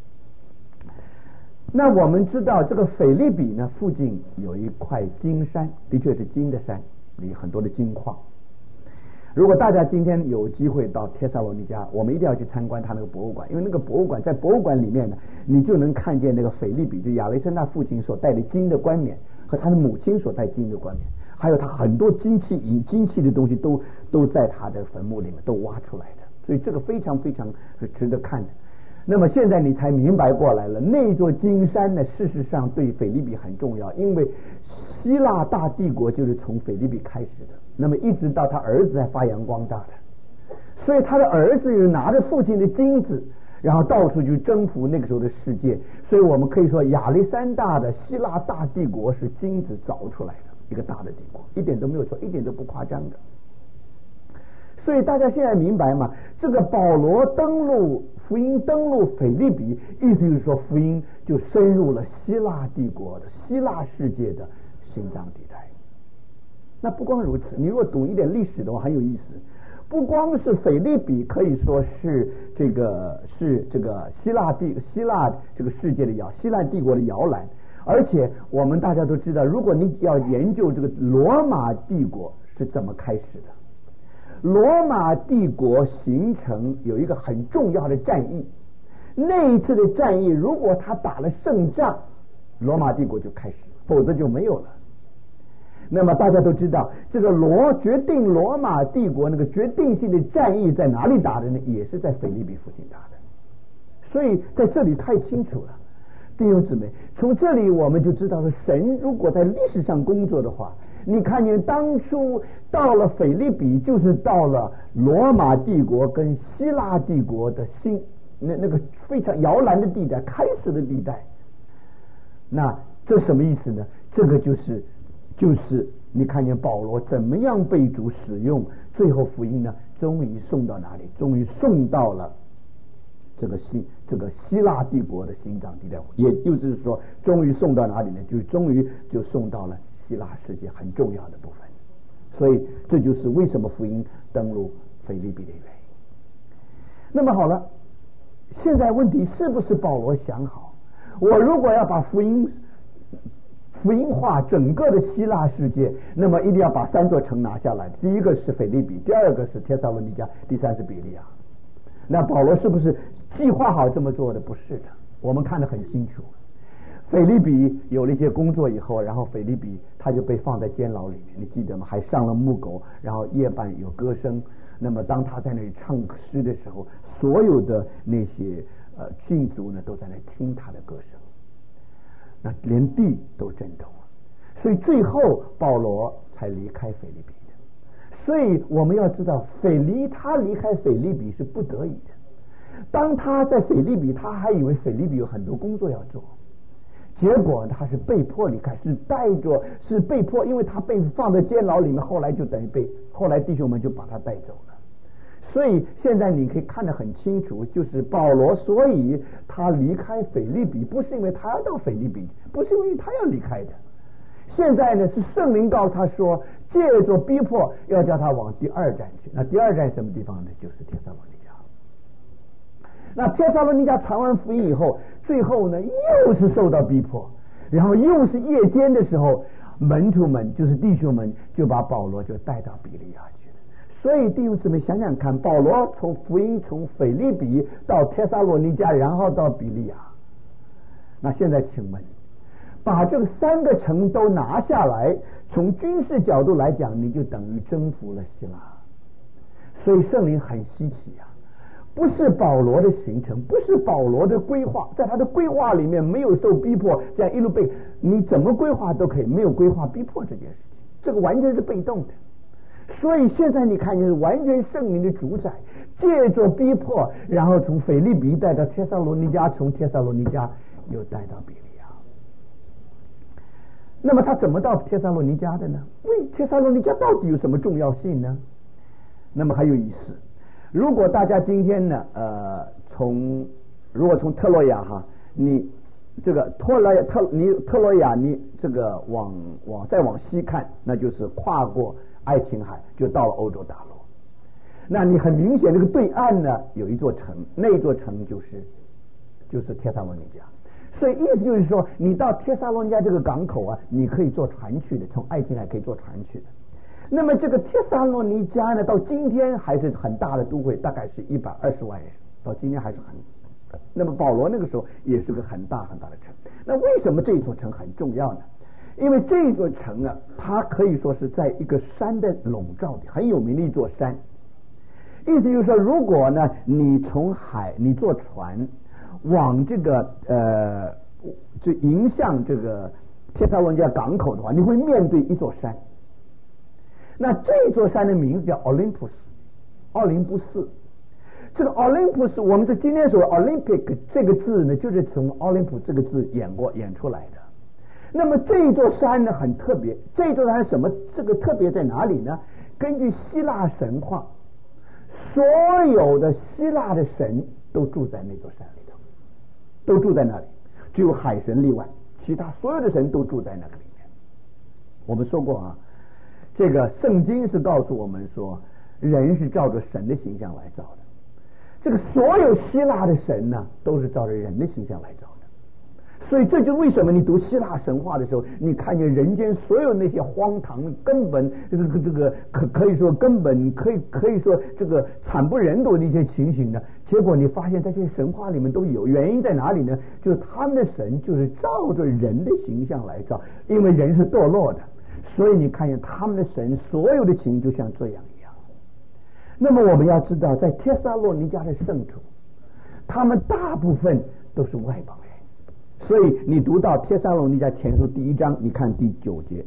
那我们知道这个腓立比呢，附近有一块金山，的确是金的山，里很多的金矿。如果大家今天有机会到帖撒罗尼迦，我们一定要去参观他那个博物馆，因为那个博物馆在博物馆里面呢，你就能看见那个腓立比，就亚历山大父亲所戴的金的冠冕，和他的母亲所戴金的冠冕，还有他很多金器银金器的东西都都在他的坟墓里面都挖出来的，所以这个非常非常值得看的。那么现在你才明白过来了，那座金山呢，事实上对腓立比很重要，因为希腊大帝国就是从腓立比开始的。那么一直到他儿子才发扬光大的，所以他的儿子又拿着父亲的金子，然后到处去征服那个时候的世界。所以我们可以说，亚历山大的希腊大帝国是金子凿出来的一个大的帝国，一点都没有错，一点都不夸张的。所以大家现在明白吗？这个保罗登陆福音登陆腓立比，意思就是说福音就深入了希腊帝国的希腊世界的心脏地带。那不光如此，你如果读一点历史的话很有意思，不光是腓立比可以说是这个是这个希腊帝希腊这个世界的摇希腊帝国的摇篮，而且我们大家都知道，如果你要研究这个罗马帝国是怎么开始的，罗马帝国形成有一个很重要的战役，那一次的战役如果他打了胜仗， 罗马帝国就开始，否则就没有了。那么大家都知道，这个罗决定罗马帝国那个决定性的战役在哪里打的呢？也是在腓立比附近打的。所以在这里太清楚了，弟兄姊妹，从这里我们就知道了，神如果在历史上工作的话，你看见当初到了腓立比，就是到了罗马帝国跟希腊帝国的新那那个非常摇篮的地带，开始的地带。那这什么意思呢？这个就是就是你看见保罗怎么样被主使用，最后福音呢，终于送到哪里？终于送到了这个希这个希腊帝国的心脏地带，也就是说，终于送到哪里呢？就终于就送到了希腊世界很重要的部分。所以这就是为什么福音登陆腓立比的原因。那么好了，现在问题是不是保罗想好，我如果要把福音福音化整个的希腊世界，那么一定要把三座城拿下来。第一个是腓立比，第二个是帖撒罗尼迦，第三是比利亚。那保罗是不是计划好这么做的？不是的，我们看得很清楚。腓立比有了一些工作以后，然后腓立比他就被放在监牢里面，你记得吗？还上了木狗，然后夜半有歌声。那么当他在那里唱诗的时候，所有的那些呃郡族呢都在那听他的歌声，那连地都震动了。所以最后保罗才离开腓立比的。所以我们要知道，腓利他离开腓立比是不得已的。当他在腓立比，他还以为腓立比有很多工作要做，结果他是被迫离开，是带着是被迫，因为他被放在监牢里面，后来就等于被后来弟兄们就把他带走了。所以现在你可以看得很清楚，就是保罗，所以他离开腓立比，不是因为他要到腓立比，不是因为他要离开的。现在呢，是圣灵告诉他说，借着逼迫要叫他往第二站去。那第二站什么地方呢？就是帖撒罗尼迦。那帖撒罗尼迦传完福音以后，最后呢又是受到逼迫，然后又是夜间的时候，门徒们就是弟兄们就把保罗就带到比利亚去了。所以弟兄姊妹想想看，保罗从福音从腓立比到帖撒罗尼迦，然后到比利亚。那现在请问，把这个三个城都拿下来，从军事角度来讲，你就等于征服了希腊。所以圣灵很稀奇啊，不是保罗的行程，不是保罗的规划，在他的规划里面没有受逼迫，这样一路被你怎么规划都可以，没有规划逼迫这件事情，这个完全是被动的。所以现在你看见是完全圣灵的主宰，借着逼迫，然后从腓立比带到帖撒罗尼迦，从帖撒罗尼迦又带到比利亚。那么他怎么到帖撒罗尼迦的呢？为帖撒罗尼迦到底有什么重要性呢？那么还有意思，如果大家今天呢，呃，从如果从特洛亚哈，你这个特洛亚特你特洛亚你这个往往再往西看，那就是跨过爱琴海，就到了欧洲大陆。那你很明显，这个对岸呢有一座城，那一座城就是就是帖撒罗尼迦。所以意思就是说，你到帖撒罗尼迦这个港口啊，你可以坐船去的，从爱琴海可以坐船去的。那么这个帖撒罗尼迦呢，到今天还是很大的都会，大概是一百二十万人，到今天还是很。那么保罗那个时候也是个很大很大的城。那为什么这座城很重要呢？因为这座城啊，它可以说是在一个山的笼罩里，很有名的一座山。意思就是说，如果呢你从海你坐船往这个呃，就迎向这个帖撒罗尼迦港口的话，你会面对一座山。那这座山的名字叫 Olympus， 奥林布斯。这个 Olympus， 我们在今天说 Olympic 这个字呢，就是从 Olympus 这个字演过演出来的。那么这座山呢很特别，这座山什么？这个特别在哪里呢？根据希腊神话，所有的希腊的神都住在那座山里头，都住在那里，只有海神例外，其他所有的神都住在那个里面。我们说过啊，这个圣经是告诉我们说，人是照着神的形象来造的。这个所有希腊的神呢，都是照着人的形象来造的。 所以这就为什么你读希腊神话的时候，你看见人间所有那些荒唐，根本这个这个可可以说根本可以可以说这个惨不忍睹的一些情形呢？结果你发现在这些神话里面都有，原因在哪里呢？就是他们的神就是照着人的形象来造，因为人是堕落的，所以你看见他们的神所有的情就像这样一样。那么我们要知道，在帖撒罗尼迦的圣徒，他们大部分都是外邦人。所以你读到帖撒罗尼迦前书第一章，你看第九节，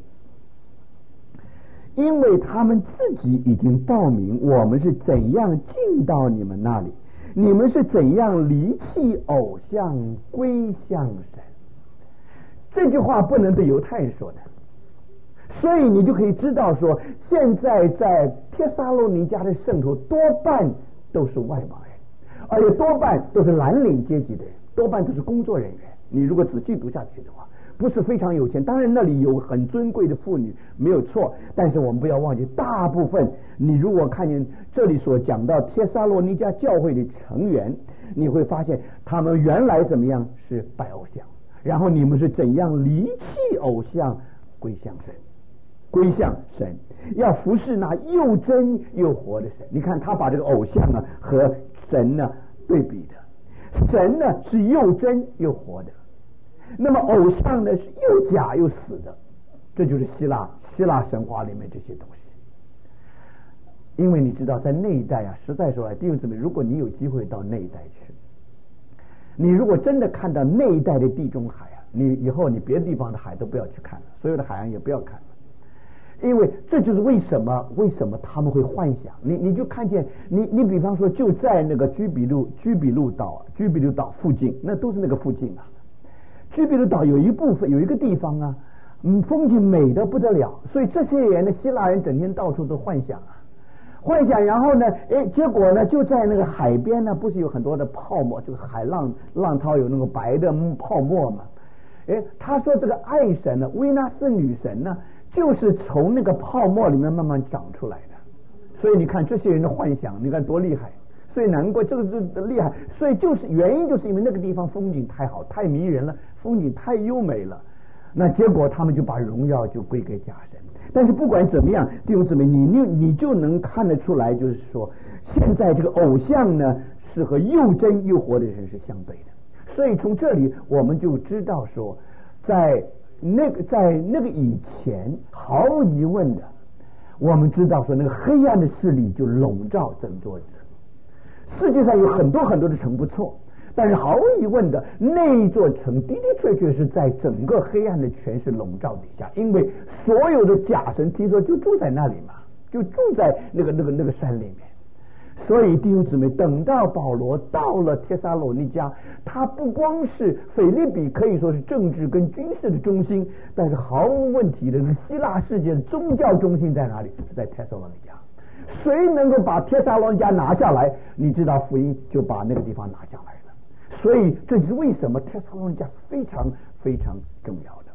因为他们自己已经报明我们是怎样进到你们那里，你们是怎样离弃偶像归向神。这句话不能对犹太人说的，所以你就可以知道说，现在在帖撒罗尼迦的圣徒多半都是外邦人，而且多半都是蓝领阶级的人，多半都是工作人员。你如果仔细读下去的话，不是非常有钱，当然那里有很尊贵的妇女没有错，但是我们不要忘记，大部分你如果看见这里所讲到帖撒罗尼迦教会的成员，你会发现他们原来怎么样是拜偶像，然后你们是怎样离弃偶像归向神，归向神，要服侍那又真又活的神。你看他把这个偶像呢和神呢对比的，神呢是又真又活的，那么偶像呢是又假又死的，这就是希腊希腊神话里面这些东西。因为你知道在那一带啊，实在说来弟兄姊妹，如果你有机会到那一带去，你如果真的看到那一带的地中海啊，你以后你别的地方的海都不要去看了，所有的海洋也不要看了，因为这就是为什么为什么他们会幻想。你你就看见你你比方说就在那个居比路居比路岛居比路岛附近，那都是那个附近啊。居比路岛有一部分有一个地方啊，嗯，风景美得不得了，所以这些人呢，希腊人整天到处都幻想啊，幻想，然后呢，哎，结果呢，就在那个海边呢，不是有很多的泡沫，这个海浪浪涛有那个白的泡沫嘛，哎，他说这个爱神呢，维纳斯女神呢，就是从那个泡沫里面慢慢长出来的，所以你看这些人的幻想，你看多厉害。所以难怪这个这厉害，所以就是原因就是因为那个地方风景太好，太迷人了，风景太优美了，那结果他们就把荣耀就归给假神。但是不管怎么样，弟兄姊妹，你你你就能看得出来，就是说现在这个偶像呢是和又真又活的人是相对的。所以从这里我们就知道说，在那个在那个以前，毫无疑问的，我们知道说那个黑暗的势力就笼罩整座城。世界上有很多很多的城不错，但是毫无疑问的，那一座城的的确确是在整个黑暗的权势笼罩底下，因为所有的假神听说就住在那里嘛，就住在那个那个那个山里面。所以弟兄姊妹，等到保罗到了帖撒罗尼迦，他不光是腓立比可以说是政治跟军事的中心，但是毫无问题的，希腊世界的宗教中心在哪里？是在帖撒罗尼迦。谁能够把帖撒罗尼迦拿下来，你知道福音就把那个地方拿下来了。所以这是为什么帖撒罗尼迦是非常非常重要的。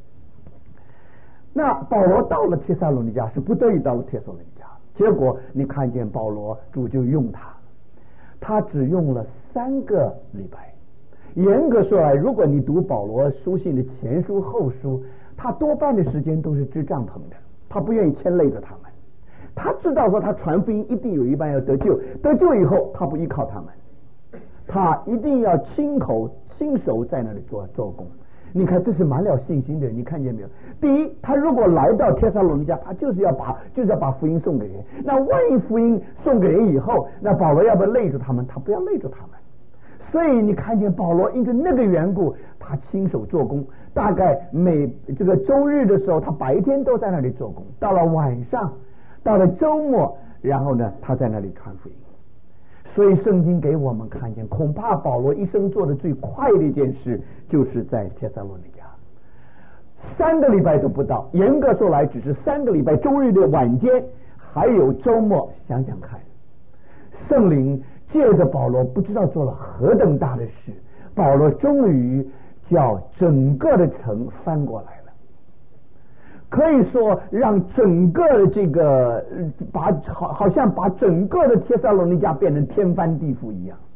那保罗到了帖撒罗尼迦，是不得已到了帖撒罗尼迦，结果你看见保罗主就用他，他只用了三个礼拜。严格说来，如果你读保罗书信的前书后书，他多半的时间都是支帐篷的，他不愿意牵累着他们。他知道说他传福音一定有一半要得救，得救以后他不依靠他们，他一定要亲口亲手在那里做做工。你看这是满了信心的人，你看见没有？第一，他如果来到帖撒罗尼迦，他就是要把就是要把福音送给人。那万一福音送给人以后，那保罗要不要累住他们？他不要累住他们。所以你看见保罗因为那个缘故，他亲手做工。大概每这个周日的时候，他白天都在那里做工，到了晚上。到了周末，然后呢，他在那里传福音。所以圣经给我们看见，恐怕保罗一生做的最快的一件事，就是在帖撒罗尼迦，三个礼拜都不到。严格说来，只是三个礼拜，周日的晚间，还有周末。想想看，圣灵借着保罗，不知道做了何等大的事，保罗终于叫整个的城翻过来了。可以说让整个的这个把好好像把整个的帖撒罗尼迦变成天翻地覆一样。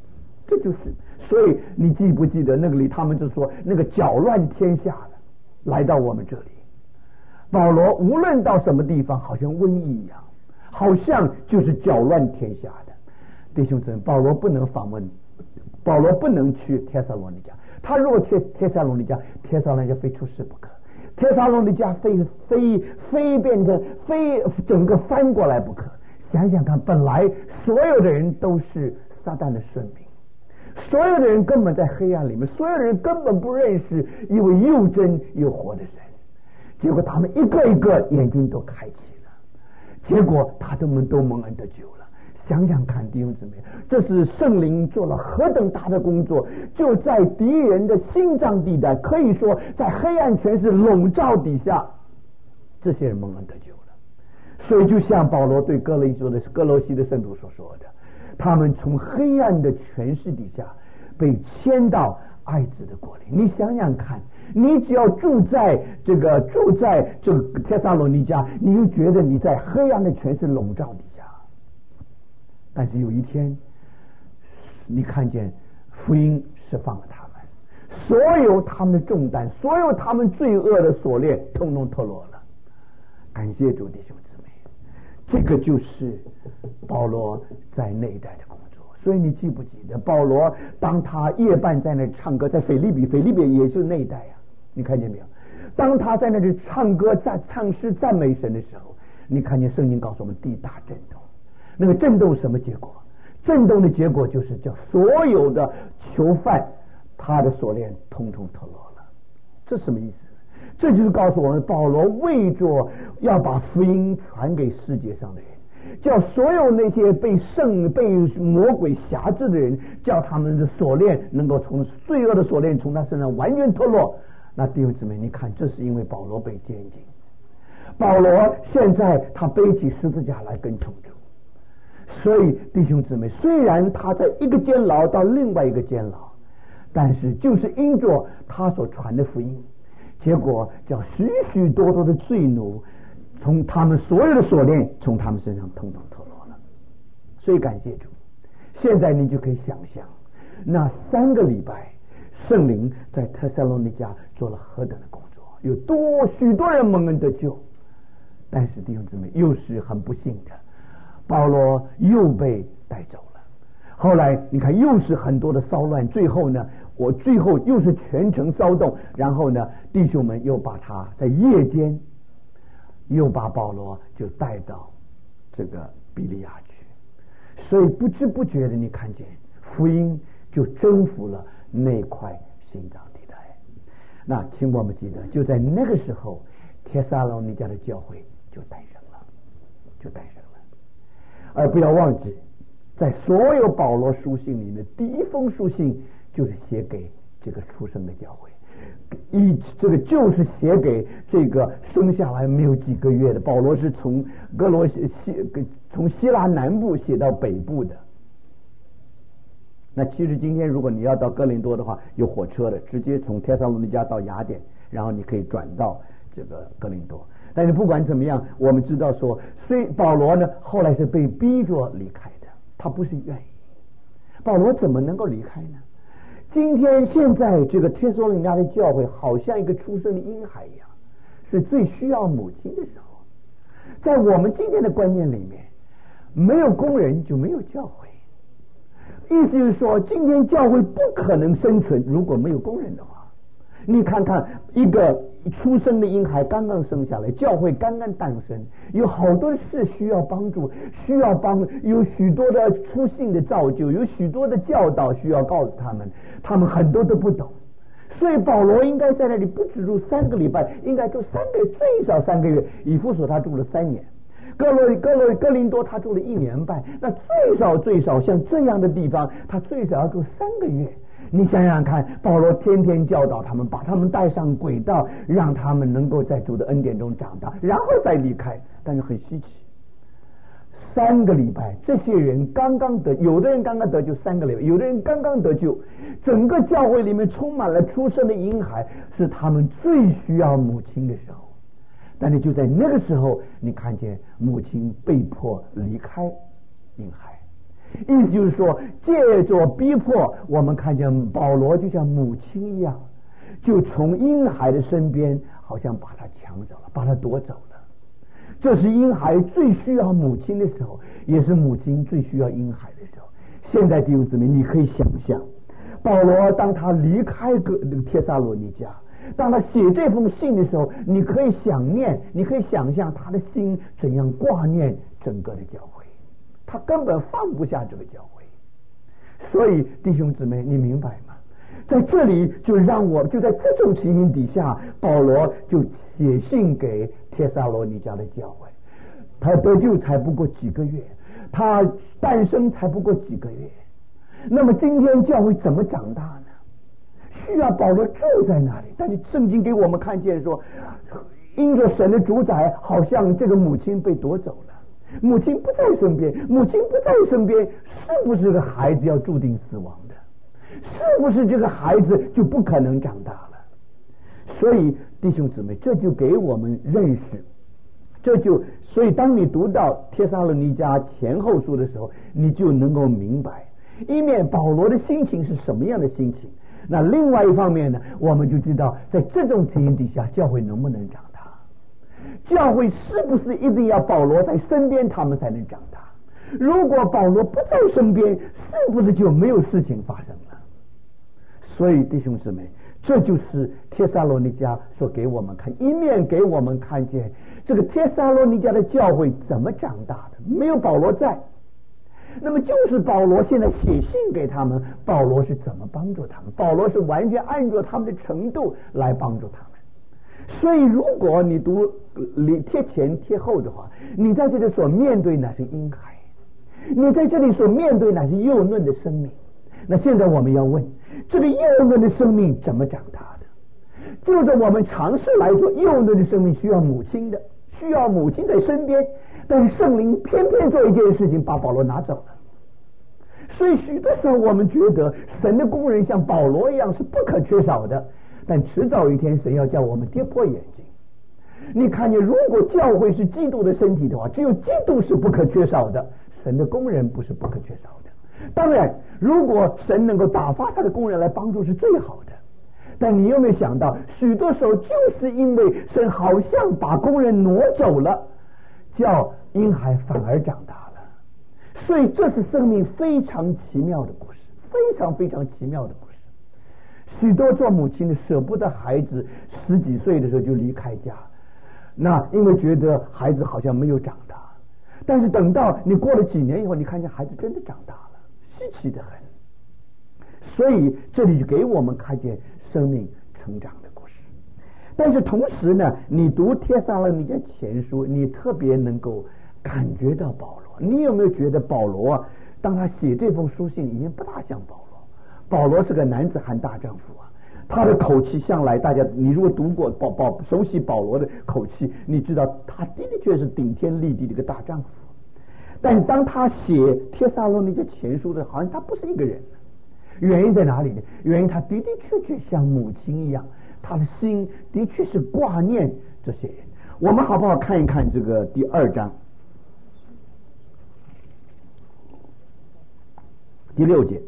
这就是。所以你记不记得那个里他们就说那个搅乱天下的来到我们这里，保罗无论到什么地方好像瘟疫一样，好像就是搅乱天下的。弟兄姊妹，保罗不能访问，保罗不能去帖撒罗尼迦，他若去帖撒罗尼迦，帖撒罗尼迦非出事不可，帖撒罗尼迦非非非变成非整个翻过来不可。想想看，本来所有的人都是撒旦的顺民，所有的人根本在黑暗里面，所有的人根本不认识一位又真又活的神，结果他们一个一个眼睛都开启了，结果他们都蒙恩得救了。想想看，弟兄姊妹，这是圣灵做了何等大的工作，就在敌人的心脏地带，可以说在黑暗权势笼罩底下，这些人蒙恩得救了。所以就像保罗对哥罗西的哥罗西的圣徒所说的，他们从黑暗的权势底下被迁到爱子的国里。你想想看，你只要住在这个住在这个帖撒罗尼迦，你就觉得你在黑暗的权势笼罩底下。但是有一天，你看见福音释放了他们，所有他们的重担，所有他们罪恶的锁链，通通脱落了。感谢主，弟兄姊妹，这个就是保罗在那一带的工作。所以你记不记得保罗当他夜半在那唱歌，在腓立比，腓立比也是那一带呀、啊，你看见没有？当他在那里唱歌、在唱诗、赞美神的时候，你看见圣经告诉我们地大震动。那个震动什么结果？震动的结果就是叫所有的囚犯他的锁链通通脱落了。这什么意思？这就是告诉我们，保罗为着要把福音传给世界上的人，叫所有那些被圣被魔鬼辖制的人，叫他们的锁链能够从罪恶的锁链从他身上完全脱落。那弟兄姊妹，你看，这是因为保罗被监禁，保罗现在他背起十字架来跟从主。所以弟兄姊妹，虽然他在一个监牢到另外一个监牢，但是就是因着他所传的福音，结果叫许许多多的罪奴从他们所有的锁链从他们身上统统脱落了。所以感谢主，现在你就可以想象那三个礼拜圣灵在帖撒罗尼迦做了何等的工作，有多许多人蒙恩得救。但是弟兄姊妹，又是很不幸的，保罗又被带走了。后来你看，又是很多的骚乱，最后呢，我最后又是全城骚动，然后呢，弟兄们又把他在夜间又把保罗就带到这个比利亚去。所以不知不觉的，你看见福音就征服了那块心脏地带。那请我们记得，就在那个时候，帖撒罗尼迦的教会就诞生了，就诞生了。而不要忘记，在所有保罗书信里面，第一封书信就是写给这个出生的教会，一这个就是写给这个生下来没有几个月的。保罗是从哥罗西从希腊南部写到北部的。那其实今天如果你要到哥林多的话，有火车的，直接从帖撒罗尼迦到雅典，然后你可以转到这个哥林多。但是不管怎么样，我们知道说，虽保罗呢后来是被逼着离开的，他不是愿意。保罗怎么能够离开呢？今天现在这个帖撒罗尼迦的教会好像一个出生的婴孩一样，是最需要母亲的时候。在我们今天的观念里面，没有工人就没有教会，意思就是说，今天教会不可能生存，如果没有工人的话。你看看一个出生的婴孩刚刚生下来，教会刚刚诞生，有好多事需要帮助，需要帮，有许多的出信的造就，有许多的教导需要告诉他们，他们很多都不懂。所以保罗应该在那里不止住三个礼拜，应该住三个月，最少三个月。以弗所他住了三年，哥罗哥罗哥林多他住了一年半，那最少最少像这样的地方，他最少要住三个月。你想想看，保罗天天教导他们，把他们带上轨道，让他们能够在主的恩典中长大，然后再离开。但是很稀奇，三个礼拜，这些人刚刚得，有的人刚刚得救三个礼拜，有的人刚刚得救。整个教会里面充满了出生的婴孩，是他们最需要母亲的时候。但是就在那个时候，你看见母亲被迫离开婴孩， 意思就是说，借着逼迫，我们看见保罗就像母亲一样，就从婴孩的身边，好像把他抢走了，把他夺走了。这是婴孩最需要母亲的时候，也是母亲最需要婴孩的时候。现在弟兄姊妹，你可以想象，保罗当他离开个那个帖撒罗尼迦，当他写这封信的时候，你可以想念，你可以想象他的心怎样挂念整个的教会，他根本放不下这个教会。所以弟兄姊妹，你明白吗？在这里就让我就在这种情形底下，保罗就写信给帖撒罗尼迦的教会。他得救才不过几个月，他诞生才不过几个月，那么今天教会怎么长大呢？需要保罗住在那里。但是圣经给我们看见说，因着神的主宰，好像这个母亲被夺走了，母亲不在身边，母亲不在身边，是不是这个孩子要注定死亡的？是不是这个孩子就不可能长大了？所以弟兄姊妹，这就给我们认识，这就所以当你读到帖撒罗尼迦前后书的时候，你就能够明白，一面保罗的心情是什么样的心情，那另外一方面呢，我们就知道在这种情形底下，教会能不能长大？教会是不是一定要保罗在身边他们才能长大？如果保罗不在身边，是不是就没有事情发生了？所以弟兄姊妹，这就是帖撒罗尼迦所给我们看，一面给我们看见这个帖撒罗尼迦的教会怎么长大的，没有保罗在，那么就是保罗现在写信给他们，保罗是怎么帮助他们？保罗是完全按照他们的程度来帮助他们。所以如果你读贴前贴后的话，你在这里所面对那是婴孩，你在这里所面对那是幼嫩的生命。那现在我们要问，这个幼嫩的生命怎么长大的？就是我们尝试来做，幼嫩的生命需要母亲的，需要母亲在身边，但是圣灵偏偏做一件事情，把保罗拿走了。所以许多时候我们觉得神的工人像保罗一样是不可缺少的，但迟早一天神要叫我们跌破眼镜。你看见，如果教会是基督的身体的话，只有基督是不可缺少的，神的工人不是不可缺少的。当然如果神能够打发他的工人来帮助是最好的，但你有没有想到，许多时候就是因为神好像把工人挪走了，叫婴孩反而长大了。所以这是生命非常奇妙的故事，非常非常奇妙的故事。许多做母亲的舍不得孩子十几岁的时候就离开家，那因为觉得孩子好像没有长大，但是等到你过了几年以后，你看见孩子真的长大了，稀奇的很。所以这里就给我们看见生命成长的故事。但是同时呢，你读帖撒罗尼迦前书，你特别能够感觉到保罗。你有没有觉得保罗当他写这封书信已经不大像保罗？保罗是个男子汉大丈夫啊，他的口气向来大家，你如果读过保保熟悉保罗的口气，你知道他的的确是顶天立地的一个大丈夫。但是当他写帖撒罗尼迦前书的，好像他不是一个人。原因在哪里呢？原因他的的确确像母亲一样，他的心的确是挂念这些人。我们好不好看一看这个第二章第六节？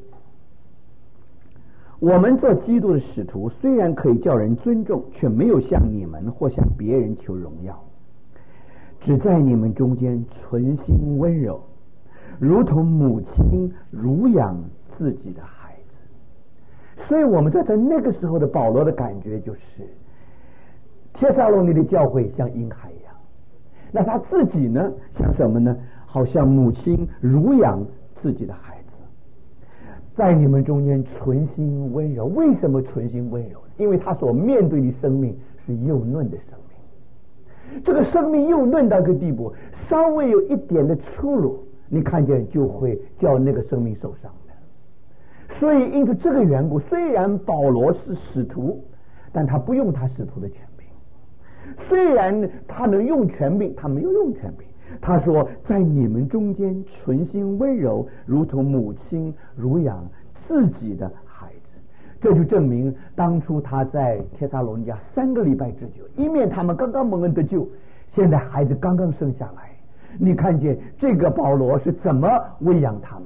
我们做基督的使徒，虽然可以叫人尊重，却没有向你们或向别人求荣耀，只在你们中间存心温柔，如同母亲乳养自己的孩子。所以我们在在那个时候的保罗的感觉就是，帖撒罗尼的教会像婴孩一样，那他自己呢像什么呢？好像母亲乳养自己的孩子，在你们中间存心温柔。为什么存心温柔？因为他所面对的生命是幼嫩的生命，这个生命幼嫩到一个地步，稍微有一点的粗鲁，你看见就会叫那个生命受伤。所以因为这个缘故，虽然保罗是使徒，但他不用他使徒的权柄。虽然他能用权柄，他没有用权柄。他说在你们中间存心温柔，如同母亲乳养自己的孩子。这就证明当初他在帖撒罗尼迦三个礼拜之久，一面他们刚刚蒙恩得救，现在孩子刚刚生下来，你看见这个保罗是怎么喂养他们，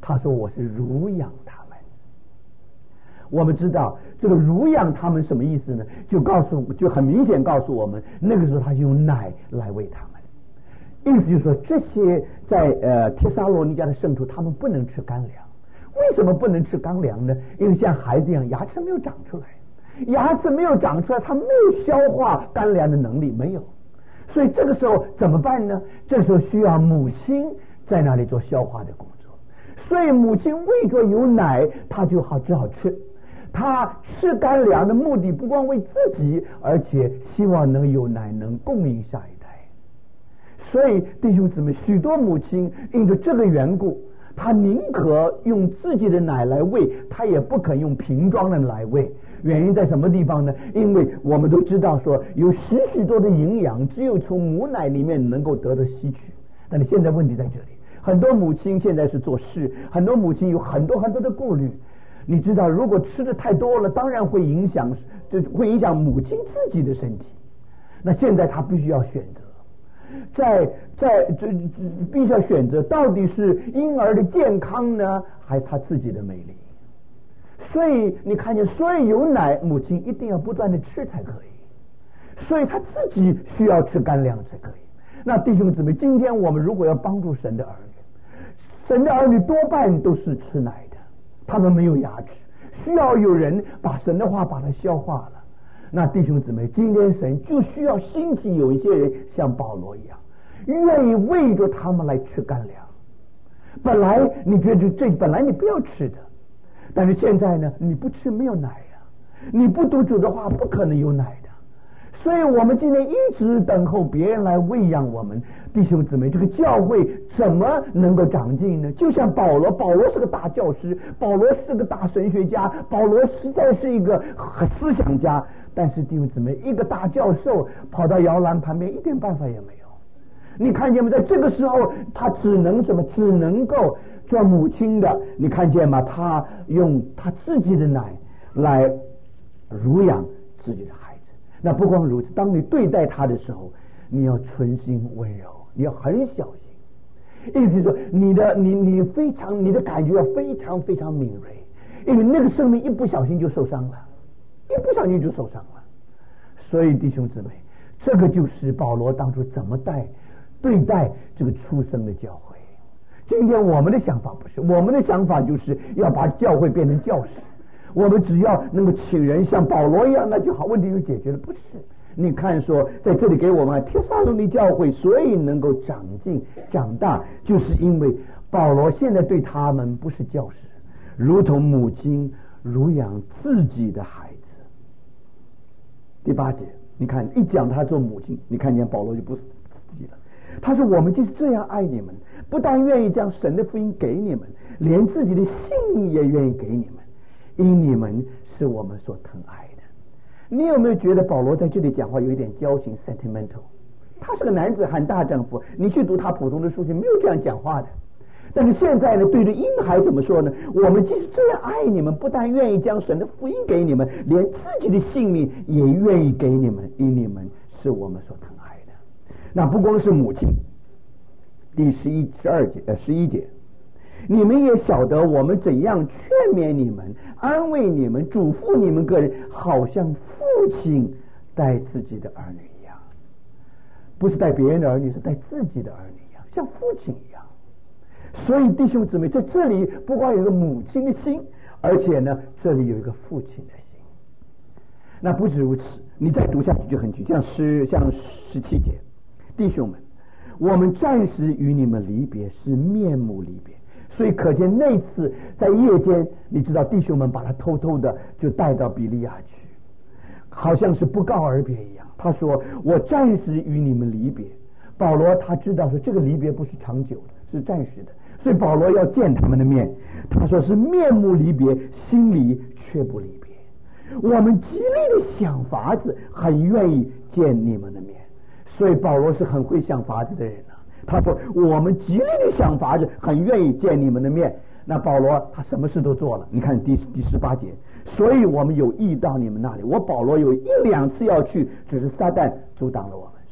他说我是乳养他们。我们知道这个乳养他们什么意思呢？就告诉就很明显告诉我们，那个时候他用奶来喂他们。意思就是说，这些在呃帖撒罗尼迦的圣徒，他们不能吃干粮。为什么不能吃干粮呢？因为像孩子一样，牙齿没有长出来，牙齿没有长出来，他没有消化干粮的能力，没有。所以这个时候怎么办呢？这个时候需要母亲在那里做消化的工作。所以母亲喂着有奶，他就好只好吃。他吃干粮的目的不光为自己，而且希望能有奶能供应下一代。所以弟兄姊妹，许多母亲因着这个缘故，他宁可用自己的奶来喂，他也不肯用瓶装的来喂。原因在什么地方呢？因为我们都知道说，有许许多的营养只有从母奶里面能够得到吸取。但是现在问题在这里，很多母亲现在是做事，很多母亲有很多很多的顾虑。你知道，如果吃的太多了，当然会影响，就会影响母亲自己的身体。那现在她必须要选择，在在这必须要选择，到底是婴儿的健康呢，还是她自己的美丽？所以你看见，所以有奶，母亲一定要不断的吃才可以，所以她自己需要吃干粮才可以。那弟兄姊妹，今天我们如果要帮助神的儿女，神的儿女多半都是吃奶的，他们没有牙齿，需要有人把神的话把它消化了。那弟兄姊妹，今天神就需要兴起有一些人像保罗一样，愿意为着他们来吃干粮。本来你觉得这本来你不要吃的，但是现在呢，你不吃没有奶呀、啊，你不读主的话不可能有奶的。所以我们今天一直等候别人来喂养我们。弟兄姊妹，这个教会怎么能够长进呢？就像保罗，保罗是个大教师，保罗是个大神学家，保罗实在是一个思想家。但是弟兄姊妹，一个大教授跑到摇篮旁边，一点办法也没有。你看见吗？在这个时候，他只能什么？只能够做母亲的。你看见吗？他用他自己的奶来乳养自己的孩子。那不光如此，当你对待他的时候，你要存心温柔，你要很小心。意思是说，你的你你非常你的感觉要非常非常敏锐，因为那个生命一不小心就受伤了，一不小心就受伤了。所以弟兄姊妹，这个就是保罗当初怎么带对待这个出生的教会。今天我们的想法不是，我们的想法就是要把教会变成教室，我们只要能够请人像保罗一样，那就好，问题就解决了。不是，你看说在这里给我们帖撒罗尼教会所以能够长进长大，就是因为保罗现在对他们不是教师，如同母亲乳养自己的孩子。第八节，你看一讲他做母亲，你看见保罗就不是自己了。他说，我们就是这样爱你们，不但愿意将神的福音给你们，连自己的性命也愿意给你们，因你们是我们所疼爱的。你有没有觉得保罗在这里讲话有一点矫情 sentimental？ 他是个男子汉大丈夫，你去读他普通的书信，没有这样讲话的。但是现在呢，对着婴孩怎么说呢？我们即使这样爱你们，不但愿意将神的福音给你们，连自己的性命也愿意给你们，因你们是我们所疼爱的。那不光是母亲，第十一、十二节、呃十一节，你们也晓得我们怎样劝勉你们、安慰你们、嘱咐你们个人，好像父亲带自己的儿女一样，不是带别人的儿女，是带自己的儿女一样，像父亲一样。所以弟兄姊妹，在这里不光有一个母亲的心，而且呢，这里有一个父亲的心。那不止如此，你再读下去就很清楚，像十像十七节，弟兄们，我们暂时与你们离别，是面目离别。所以可见那次在夜间，你知道弟兄们把他偷偷的就带到比利亚去，好像是不告而别一样。他说，我暂时与你们离别。保罗他知道说这个离别不是长久的，是暂时的，所以保罗要见他们的面。他说是面目离别，心里却不离别。我们极力的想法子，很愿意见你们的面。所以保罗是很会想法子的人啊。他说我们极力的想法子，很愿意见你们的面。那保罗他什么事都做了。你看第第十八节，所以我们有意到你们那里。我保罗有一两次要去，只是撒旦阻挡了我们。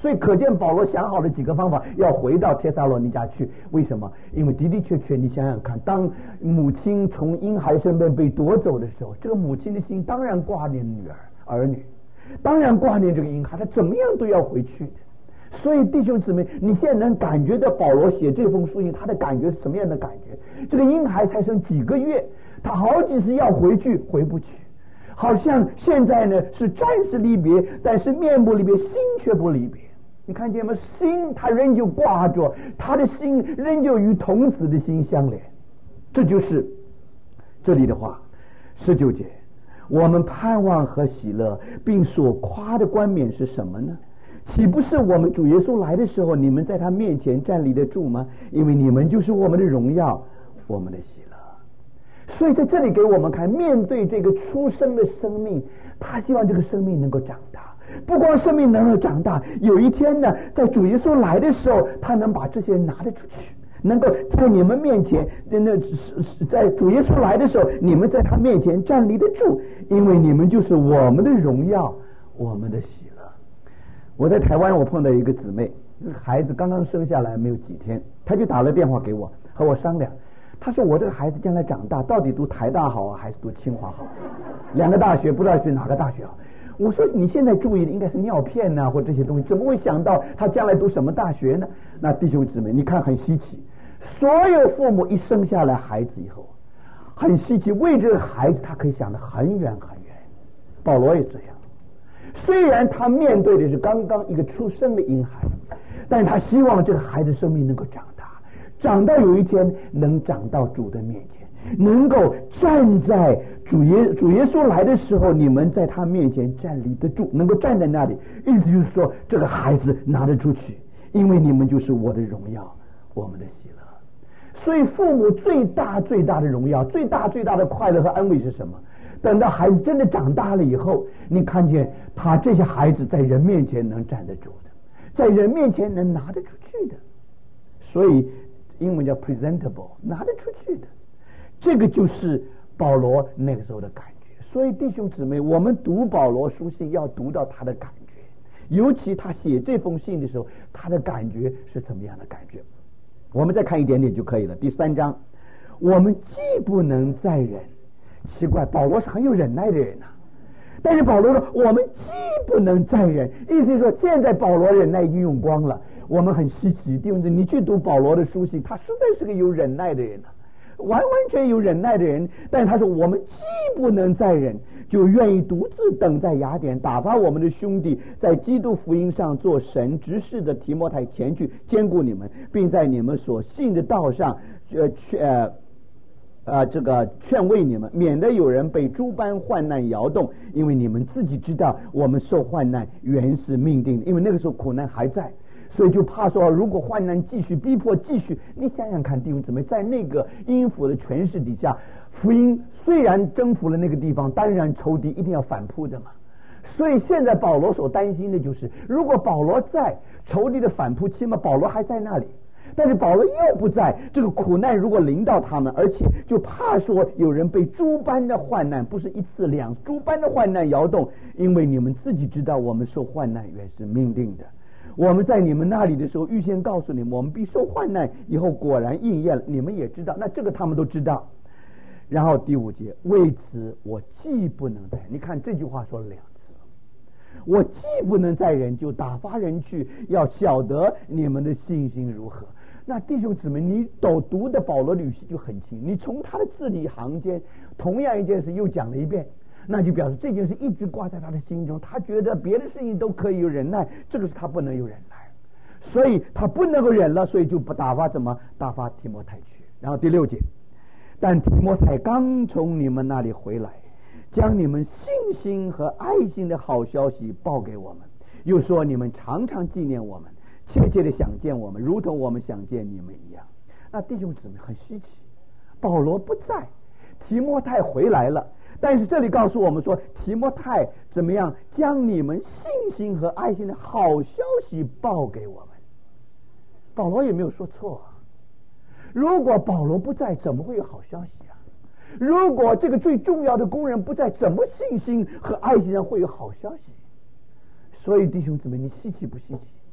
所以可见保罗想好了几个方法，要回到帖撒罗尼迦去。为什么？因为的的确确，你想想看，当母亲从婴孩身边被夺走的时候，这个母亲的心当然挂念女儿儿女，当然挂念这个婴孩，他怎么样都要回去的。所以弟兄姊妹，你现在能感觉到保罗写这封书信，他的感觉是什么样的感觉？这个婴孩才生几个月，他好几次要回去，回不去。好像现在呢是暂时离别，但是面部离别，心却不离别。你看见吗？心他仍旧挂着，他的心仍旧与童子的心相连。这就是这里的话，十九节，我们盼望和喜乐，并所夸的冠冕是什么呢？岂不是我们主耶稣来的时候，你们在他面前站立得住吗？因为你们就是我们的荣耀，我们的喜乐。所以在这里给我们看，面对这个出生的生命，他希望这个生命能够长大。不光生命能够长大，有一天呢，在主耶稣来的时候，他能把这些人拿得出去，能够在你们面前，那在主耶稣来的时候，你们在他面前站立得住，因为你们就是我们的荣耀，我们的喜乐。我在台湾，我碰到一个姊妹，孩子刚刚生下来没有几天，她就打了电话给我，和我商量。她说我这个孩子将来长大，到底读台大好啊，还是读清华好？两个大学不知道是哪个大学好。我说你现在注意的应该是尿片啊，或这些东西，怎么会想到他将来读什么大学呢？那弟兄姊妹，你看很稀奇，所有父母一生下来孩子以后，很稀奇，为这个孩子他可以想得很远很远。保罗也这样，虽然他面对的是刚刚一个出生的婴孩，但是他希望这个孩子生命能够长大，长到有一天能长到主的面前，能够站在主耶主耶稣来的时候，你们在他面前站立得住，能够站在那里。意思就是说，这个孩子拿得出去，因为你们就是我的荣耀，我们的喜乐。所以父母最大最大的荣耀，最大最大的快乐和安慰是什么？等到孩子真的长大了以后，你看见他这些孩子在人面前能站得住的，在人面前能拿得出去的。所以英文叫 presentable， 拿得出去的。这个就是保罗那个时候的感觉。所以弟兄姊妹，我们读保罗书信要读到他的感觉，尤其他写这封信的时候，他的感觉是怎么样的感觉。我们再看一点点就可以了。第三章，我们既不能再忍。奇怪，保罗是很有忍耐的人啊，但是保罗说我们既不能再忍，意思是说现在保罗忍耐已经用光了。我们很稀奇，弟兄姊妹，你去读保罗的书信，他实在是个有忍耐的人啊，完完全有忍耐的人。但是他说我们既不能再忍，就愿意独自等在雅典，打发我们的兄弟在基督福音上做神执事的提摩太前去兼顾你们，并在你们所信的道上呃劝呃这个劝慰你们，免得有人被诸般患难摇动，因为你们自己知道我们受患难原是命定的，因为那个时候苦难还在，所以就怕说如果患难继续逼迫继续，你想想看弟兄姊妹，在那个阴府的权势底下，福音虽然征服了那个地方，当然仇敌一定要反扑的嘛。所以现在保罗所担心的就是，如果保罗在，仇敌的反扑期嘛，保罗还在那里，但是保罗又不在，这个苦难如果临到他们，而且就怕说有人被诸般的患难，不是一次两诸般的患难摇动，因为你们自己知道我们受患难原是命定的。我们在你们那里的时候预先告诉你们，我们必受患难，以后果然应验了，你们也知道，那这个他们都知道。然后第五节，为此我既不能再，你看这句话说了两次，我既不能再忍，就打发人去，要晓得你们的信心如何。那弟兄姊妹，你都读的保罗的语气就很轻，你从他的字里行间，同样一件事又讲了一遍，那就表示这件事一直挂在他的心中，他觉得别的事情都可以有忍耐，这个是他不能有忍耐，所以他不能够忍了，所以就不打发怎么打发提摩太去。然后第六节，但提摩太刚从你们那里回来，将你们信心和爱心的好消息报给我们，又说你们常常纪念我们，切切的想见我们，如同我们想见你们一样。那弟兄姊妹很稀奇，保罗不在，提摩太回来了，但是这里告诉我们说，提摩太怎么样将你们信心和爱心的好消息报给我们。保罗也没有说错啊，如果保罗不在，怎么会有好消息啊？如果这个最重要的工人不在，怎么信心和爱心上会有好消息？所以弟兄姊妹，你稀奇不稀奇？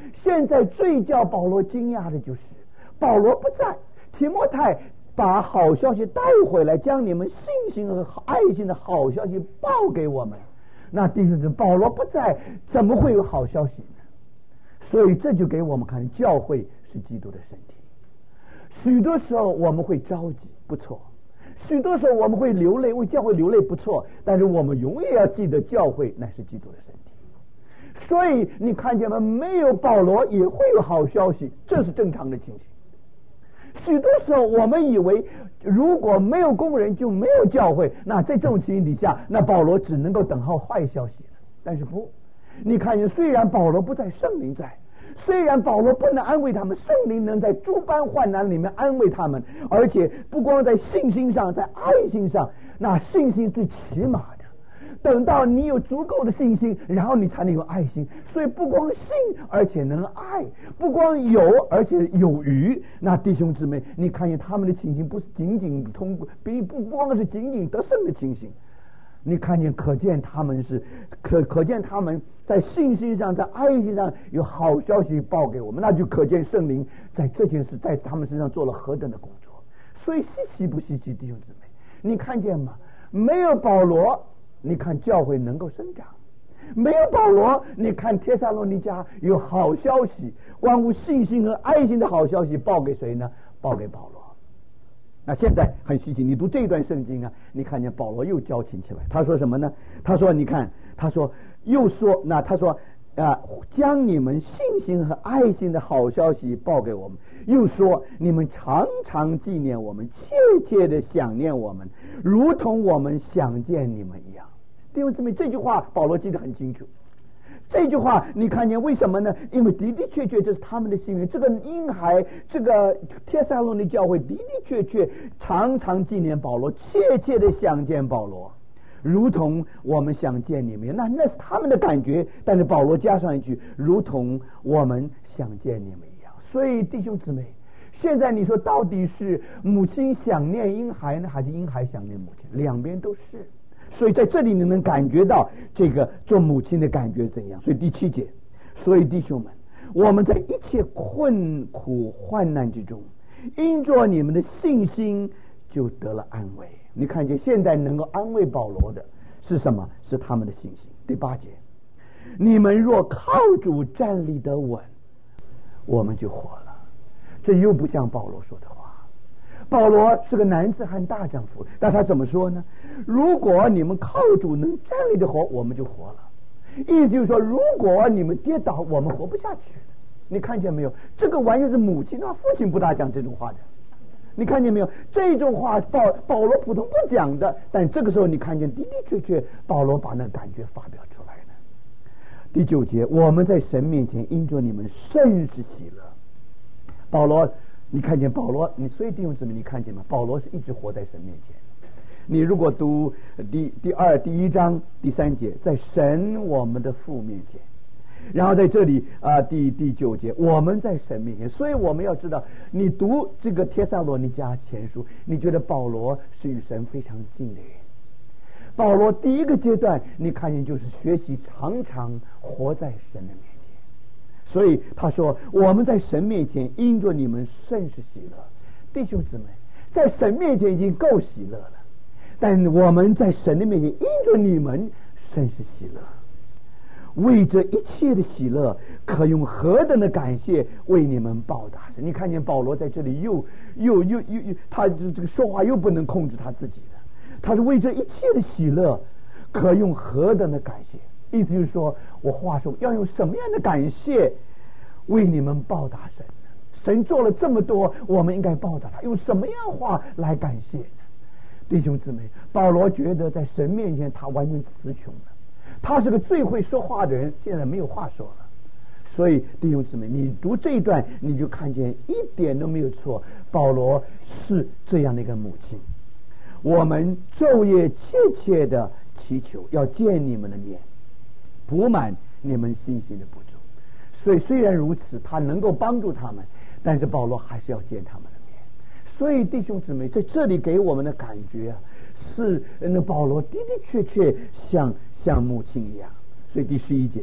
现在最叫保罗惊讶的就是保罗不在，提摩太把好消息带回来，将你们信心和爱心的好消息报给我们。那弟兄姊妹，保罗不在，怎么会有好消息呢？所以这就给我们看，教会是基督的身体。许多时候我们会着急，不错；许多时候我们会流泪，为教会流泪，不错。但是我们永远要记得，教会乃是基督的身体。所以你看见吗？没有保罗也会有好消息，这是正常的情形。许多时候我们以为如果没有工人就没有教会，那在这种情形底下，那保罗只能够等候坏消息了。但是不，你看见虽然保罗不在，圣灵在，虽然保罗不能安慰他们，圣灵能在诸般患难里面安慰他们，而且不光在信心上，在爱心上，那信心最起码的，等到你有足够的信心，然后你才能有爱心。所以不光信，而且能爱，不光有，而且有余。那弟兄姊妹，你看见他们的情形，不是仅仅通过，不不光是仅仅得胜的情形。你看见，可见他们是可可见他们在信心上，在爱心上有好消息报给我们，那就可见圣灵在这件事在他们身上做了何等的工作。所以稀奇不稀奇，弟兄姊妹，你看见吗？没有保罗，你看教会能够生长；没有保罗，你看帖撒罗尼迦有好消息，关乎信心和爱心的好消息报给谁呢？报给保罗。那现在很稀奇，你读这一段圣经啊，你看见保罗又交情起来，他说什么呢？他说你看，他说又说，那他说啊，将你们信心和爱心的好消息报给我们，又说你们常常纪念我们，切切的想念我们，如同我们想见你们一样。弟兄姊妹，这句话保罗记得很清楚。这句话你看见为什么呢？因为的的确确这是他们的心愿。这个婴孩，这个帖撒罗尼教会的的确确常常纪念保罗，切切的想见保罗，如同我们想见你们。那那是他们的感觉，但是保罗加上一句，如同我们想见你们一样。所以弟兄姊妹，现在你说到底是母亲想念婴孩呢，还是婴孩想念母亲？两边都是。所以在这里你能感觉到这个做母亲的感觉怎样。所以第七节，所以弟兄们，我们在一切困苦患难之中，因着你们的信心就得了安慰。你看见现在能够安慰保罗的是什么？是他们的信心。第八节，你们若靠主站立得稳，我们就活了。这又不像保罗说的话。保罗是个男子汉大丈夫，但他怎么说呢？如果你们靠主能站立的活，我们就活了。意思就是说，如果你们跌倒，我们活不下去。你看见没有？这个完全是母亲啊，父亲不大讲这种话的。你看见没有？这种话保保罗普通不讲的，但这个时候你看见的的确确保罗把那感觉发表出来了。第九节，我们在神面前因着你们甚是喜乐。保罗，你看见保罗，你所以弟兄姊妹，你看见吗？保罗是一直活在神面前。你如果读第第二第一章第三节，在神我们的父面前，然后在这里啊、呃、第第九节，我们在神面前。所以我们要知道，你读这个帖撒罗尼迦前书，你觉得保罗是与神非常近的人。保罗第一个阶段，你看见就是学习常常活在神的面前。所以他说，我们在神面前因着你们甚是喜乐。弟兄姊妹，在神面前已经够喜乐了，但我们在神的面前因着你们甚是喜乐。为这一切的喜乐，可用何等的感谢为你们报答。你看见保罗在这里又又又又又，他这个说话又不能控制他自己的。他是为这一切的喜乐，可用何等的感谢。意思就是说，我话说要用什么样的感谢为你们报答神？神做了这么多，我们应该报答他，用什么样话来感谢呢？弟兄姊妹，保罗觉得在神面前他完全词穷了，他是个最会说话的人，现在没有话说了。所以弟兄姊妹，你读这一段，你就看见一点都没有错，保罗是这样的一个母亲。我们昼夜切切的祈求，要见你们的面，补满你们信心的不足。所以虽然如此，他能够帮助他们，但是保罗还是要见他们的面。所以弟兄姊妹，在这里给我们的感觉啊，是那保罗的的确确像像母亲一样。所以第十一节，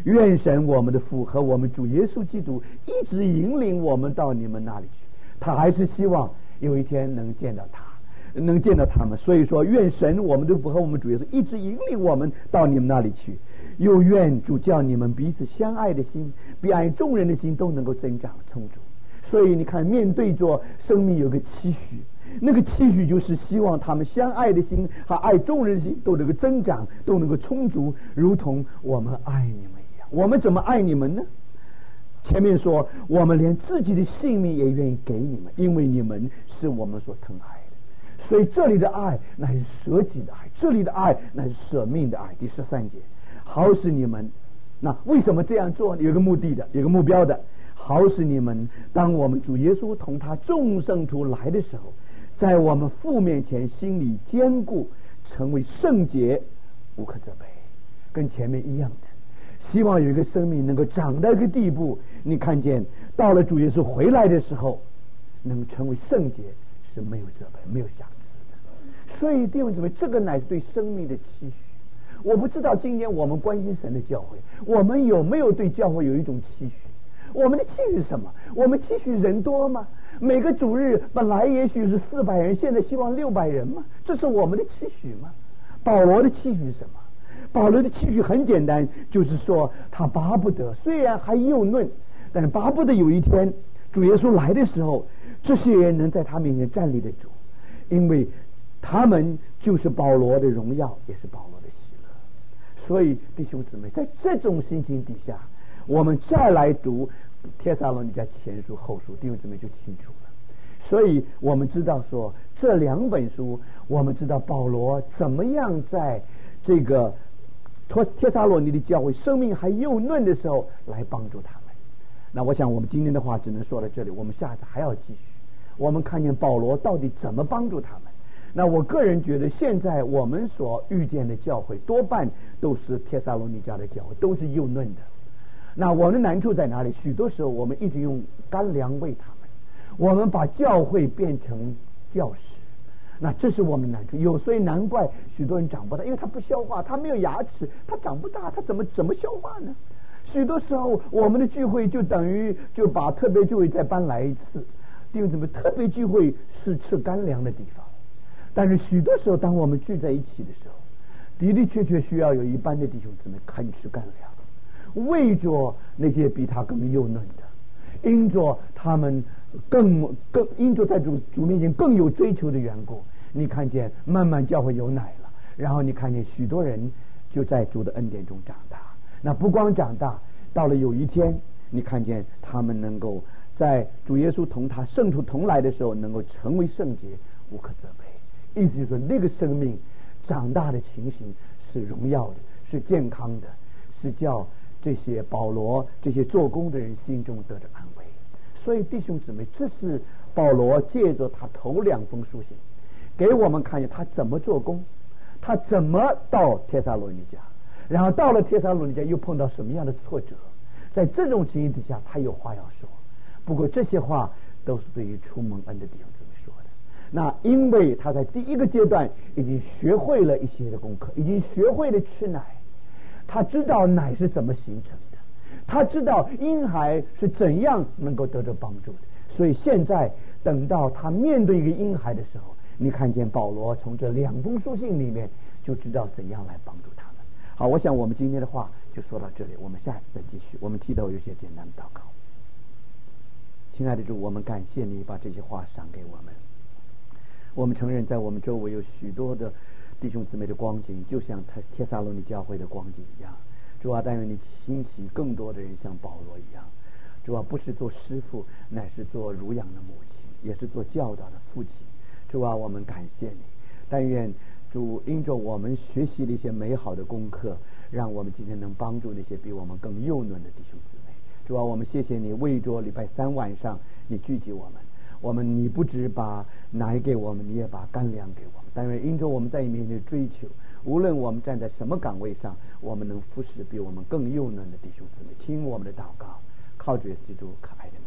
愿神我们的父和我们主耶稣基督一直引领我们到你们那里去。他还是希望有一天能见到他，能见到他们。所以说，愿神我们的父和我们主耶稣一直引领我们到你们那里去。又愿主叫你们彼此相爱的心，比爱众人的心都能够增长充足。所以你看，面对着生命有个期许，那个期许就是希望他们相爱的心和爱众人的心都能够增长，都能够充足，如同我们爱你们一样。我们怎么爱你们呢？前面说我们连自己的性命也愿意给你们，因为你们是我们所疼爱的。所以这里的爱乃是舍己的爱，这里的爱乃是舍命的爱。第十三节，好使你们，那为什么这样做？有个目的的，有个目标的。好使你们当我们主耶稣同他众圣徒来的时候，在我们父面前心里坚固，成为圣洁，无可责备。跟前面一样的，希望有一个生命能够长到一个地步，你看见到了主耶稣回来的时候，能成为圣洁，是没有责备没有瑕疵的。所以弟兄姊妹，这个乃是对生命的期许。我不知道今天我们关心神的教会，我们有没有对教会有一种期许？我们的期许是什么？我们期许人多吗？每个主日本来也许是四百人，现在希望六百人吗？这是我们的期许吗？保罗的期许是什么？保罗的期许很简单，就是说他巴不得，虽然还幼嫩，但是巴不得有一天主耶稣来的时候，这些人能在他面前站立得住，因为他们就是保罗的荣耀，也是保罗的喜乐。所以弟兄姊妹，在这种心情底下，我们再来读帖撒罗尼迦前书后书，弟兄姊妹就清楚了。所以我们知道说这两本书，我们知道保罗怎么样在这个帖撒罗尼的教会生命还幼嫩的时候来帮助他们。那我想我们今天的话只能说到这里，我们下次还要继续。我们看见保罗到底怎么帮助他们。那我个人觉得，现在我们所遇见的教会多半都是帖撒罗尼迦的教会，都是幼嫩的。那我们的难处在哪里？许多时候我们一直用干粮喂他们，我们把教会变成教室，那这是我们的难处。有所以难怪许多人长不大，因为他不消化，他没有牙齿，他长不大，他怎么怎么消化呢？许多时候我们的聚会就等于就把特别聚会再搬来一次，弟兄姊妹，特别聚会是吃干粮的地方，但是许多时候当我们聚在一起的时候，的的确确需要有一般的弟兄姊妹肯吃干粮，为着那些比他更幼嫩的，因着他们更更因着在主主面前更有追求的缘故，你看见慢慢教会有奶了，然后你看见许多人就在主的恩典中长大。那不光长大，到了有一天你看见他们能够在主耶稣同他圣徒同来的时候能够成为圣洁，无可责备。意思就是说那个生命长大的情形是荣耀的，是健康的，是叫这些保罗这些做工的人心中得着安慰。所以弟兄姊妹，这是保罗借着他头两封书信给我们看见他怎么做工，他怎么到帖撒罗尼迦，然后到了帖撒罗尼迦又碰到什么样的挫折，在这种情形底下他有话要说。不过这些话都是对于初蒙恩的弟兄姊妹说的。那因为他在第一个阶段已经学会了一些的功课，已经学会了吃奶，他知道奶是怎么形成的，他知道婴孩是怎样能够得到帮助的。所以现在等到他面对一个婴孩的时候，你看见保罗从这两封书信里面就知道怎样来帮助他们。好，我想我们今天的话就说到这里，我们下次再继续。我们提到有些简单的祷告。亲爱的主，我们感谢你把这些话赏给我们。我们承认在我们周围有许多的弟兄姊妹的光景，就像帖撒罗尼教会的光景一样。主啊，但愿你兴起更多的人像保罗一样，主啊，不是做师父，乃是做乳养的母亲，也是做教导的父亲。主啊，我们感谢你。但愿主因着我们学习了一些美好的功课，让我们今天能帮助那些比我们更幼嫩的弟兄姊妹。主啊，我们谢谢你，为着礼拜三晚上你聚集我们，我们你不只把奶给我们，你也把干粮给我们。但愿因着我们在你面前的追求，无论我们站在什么岗位上，我们能服侍比我们更幼嫩的弟兄姊妹。听我们的祷告，靠主耶稣基督可爱的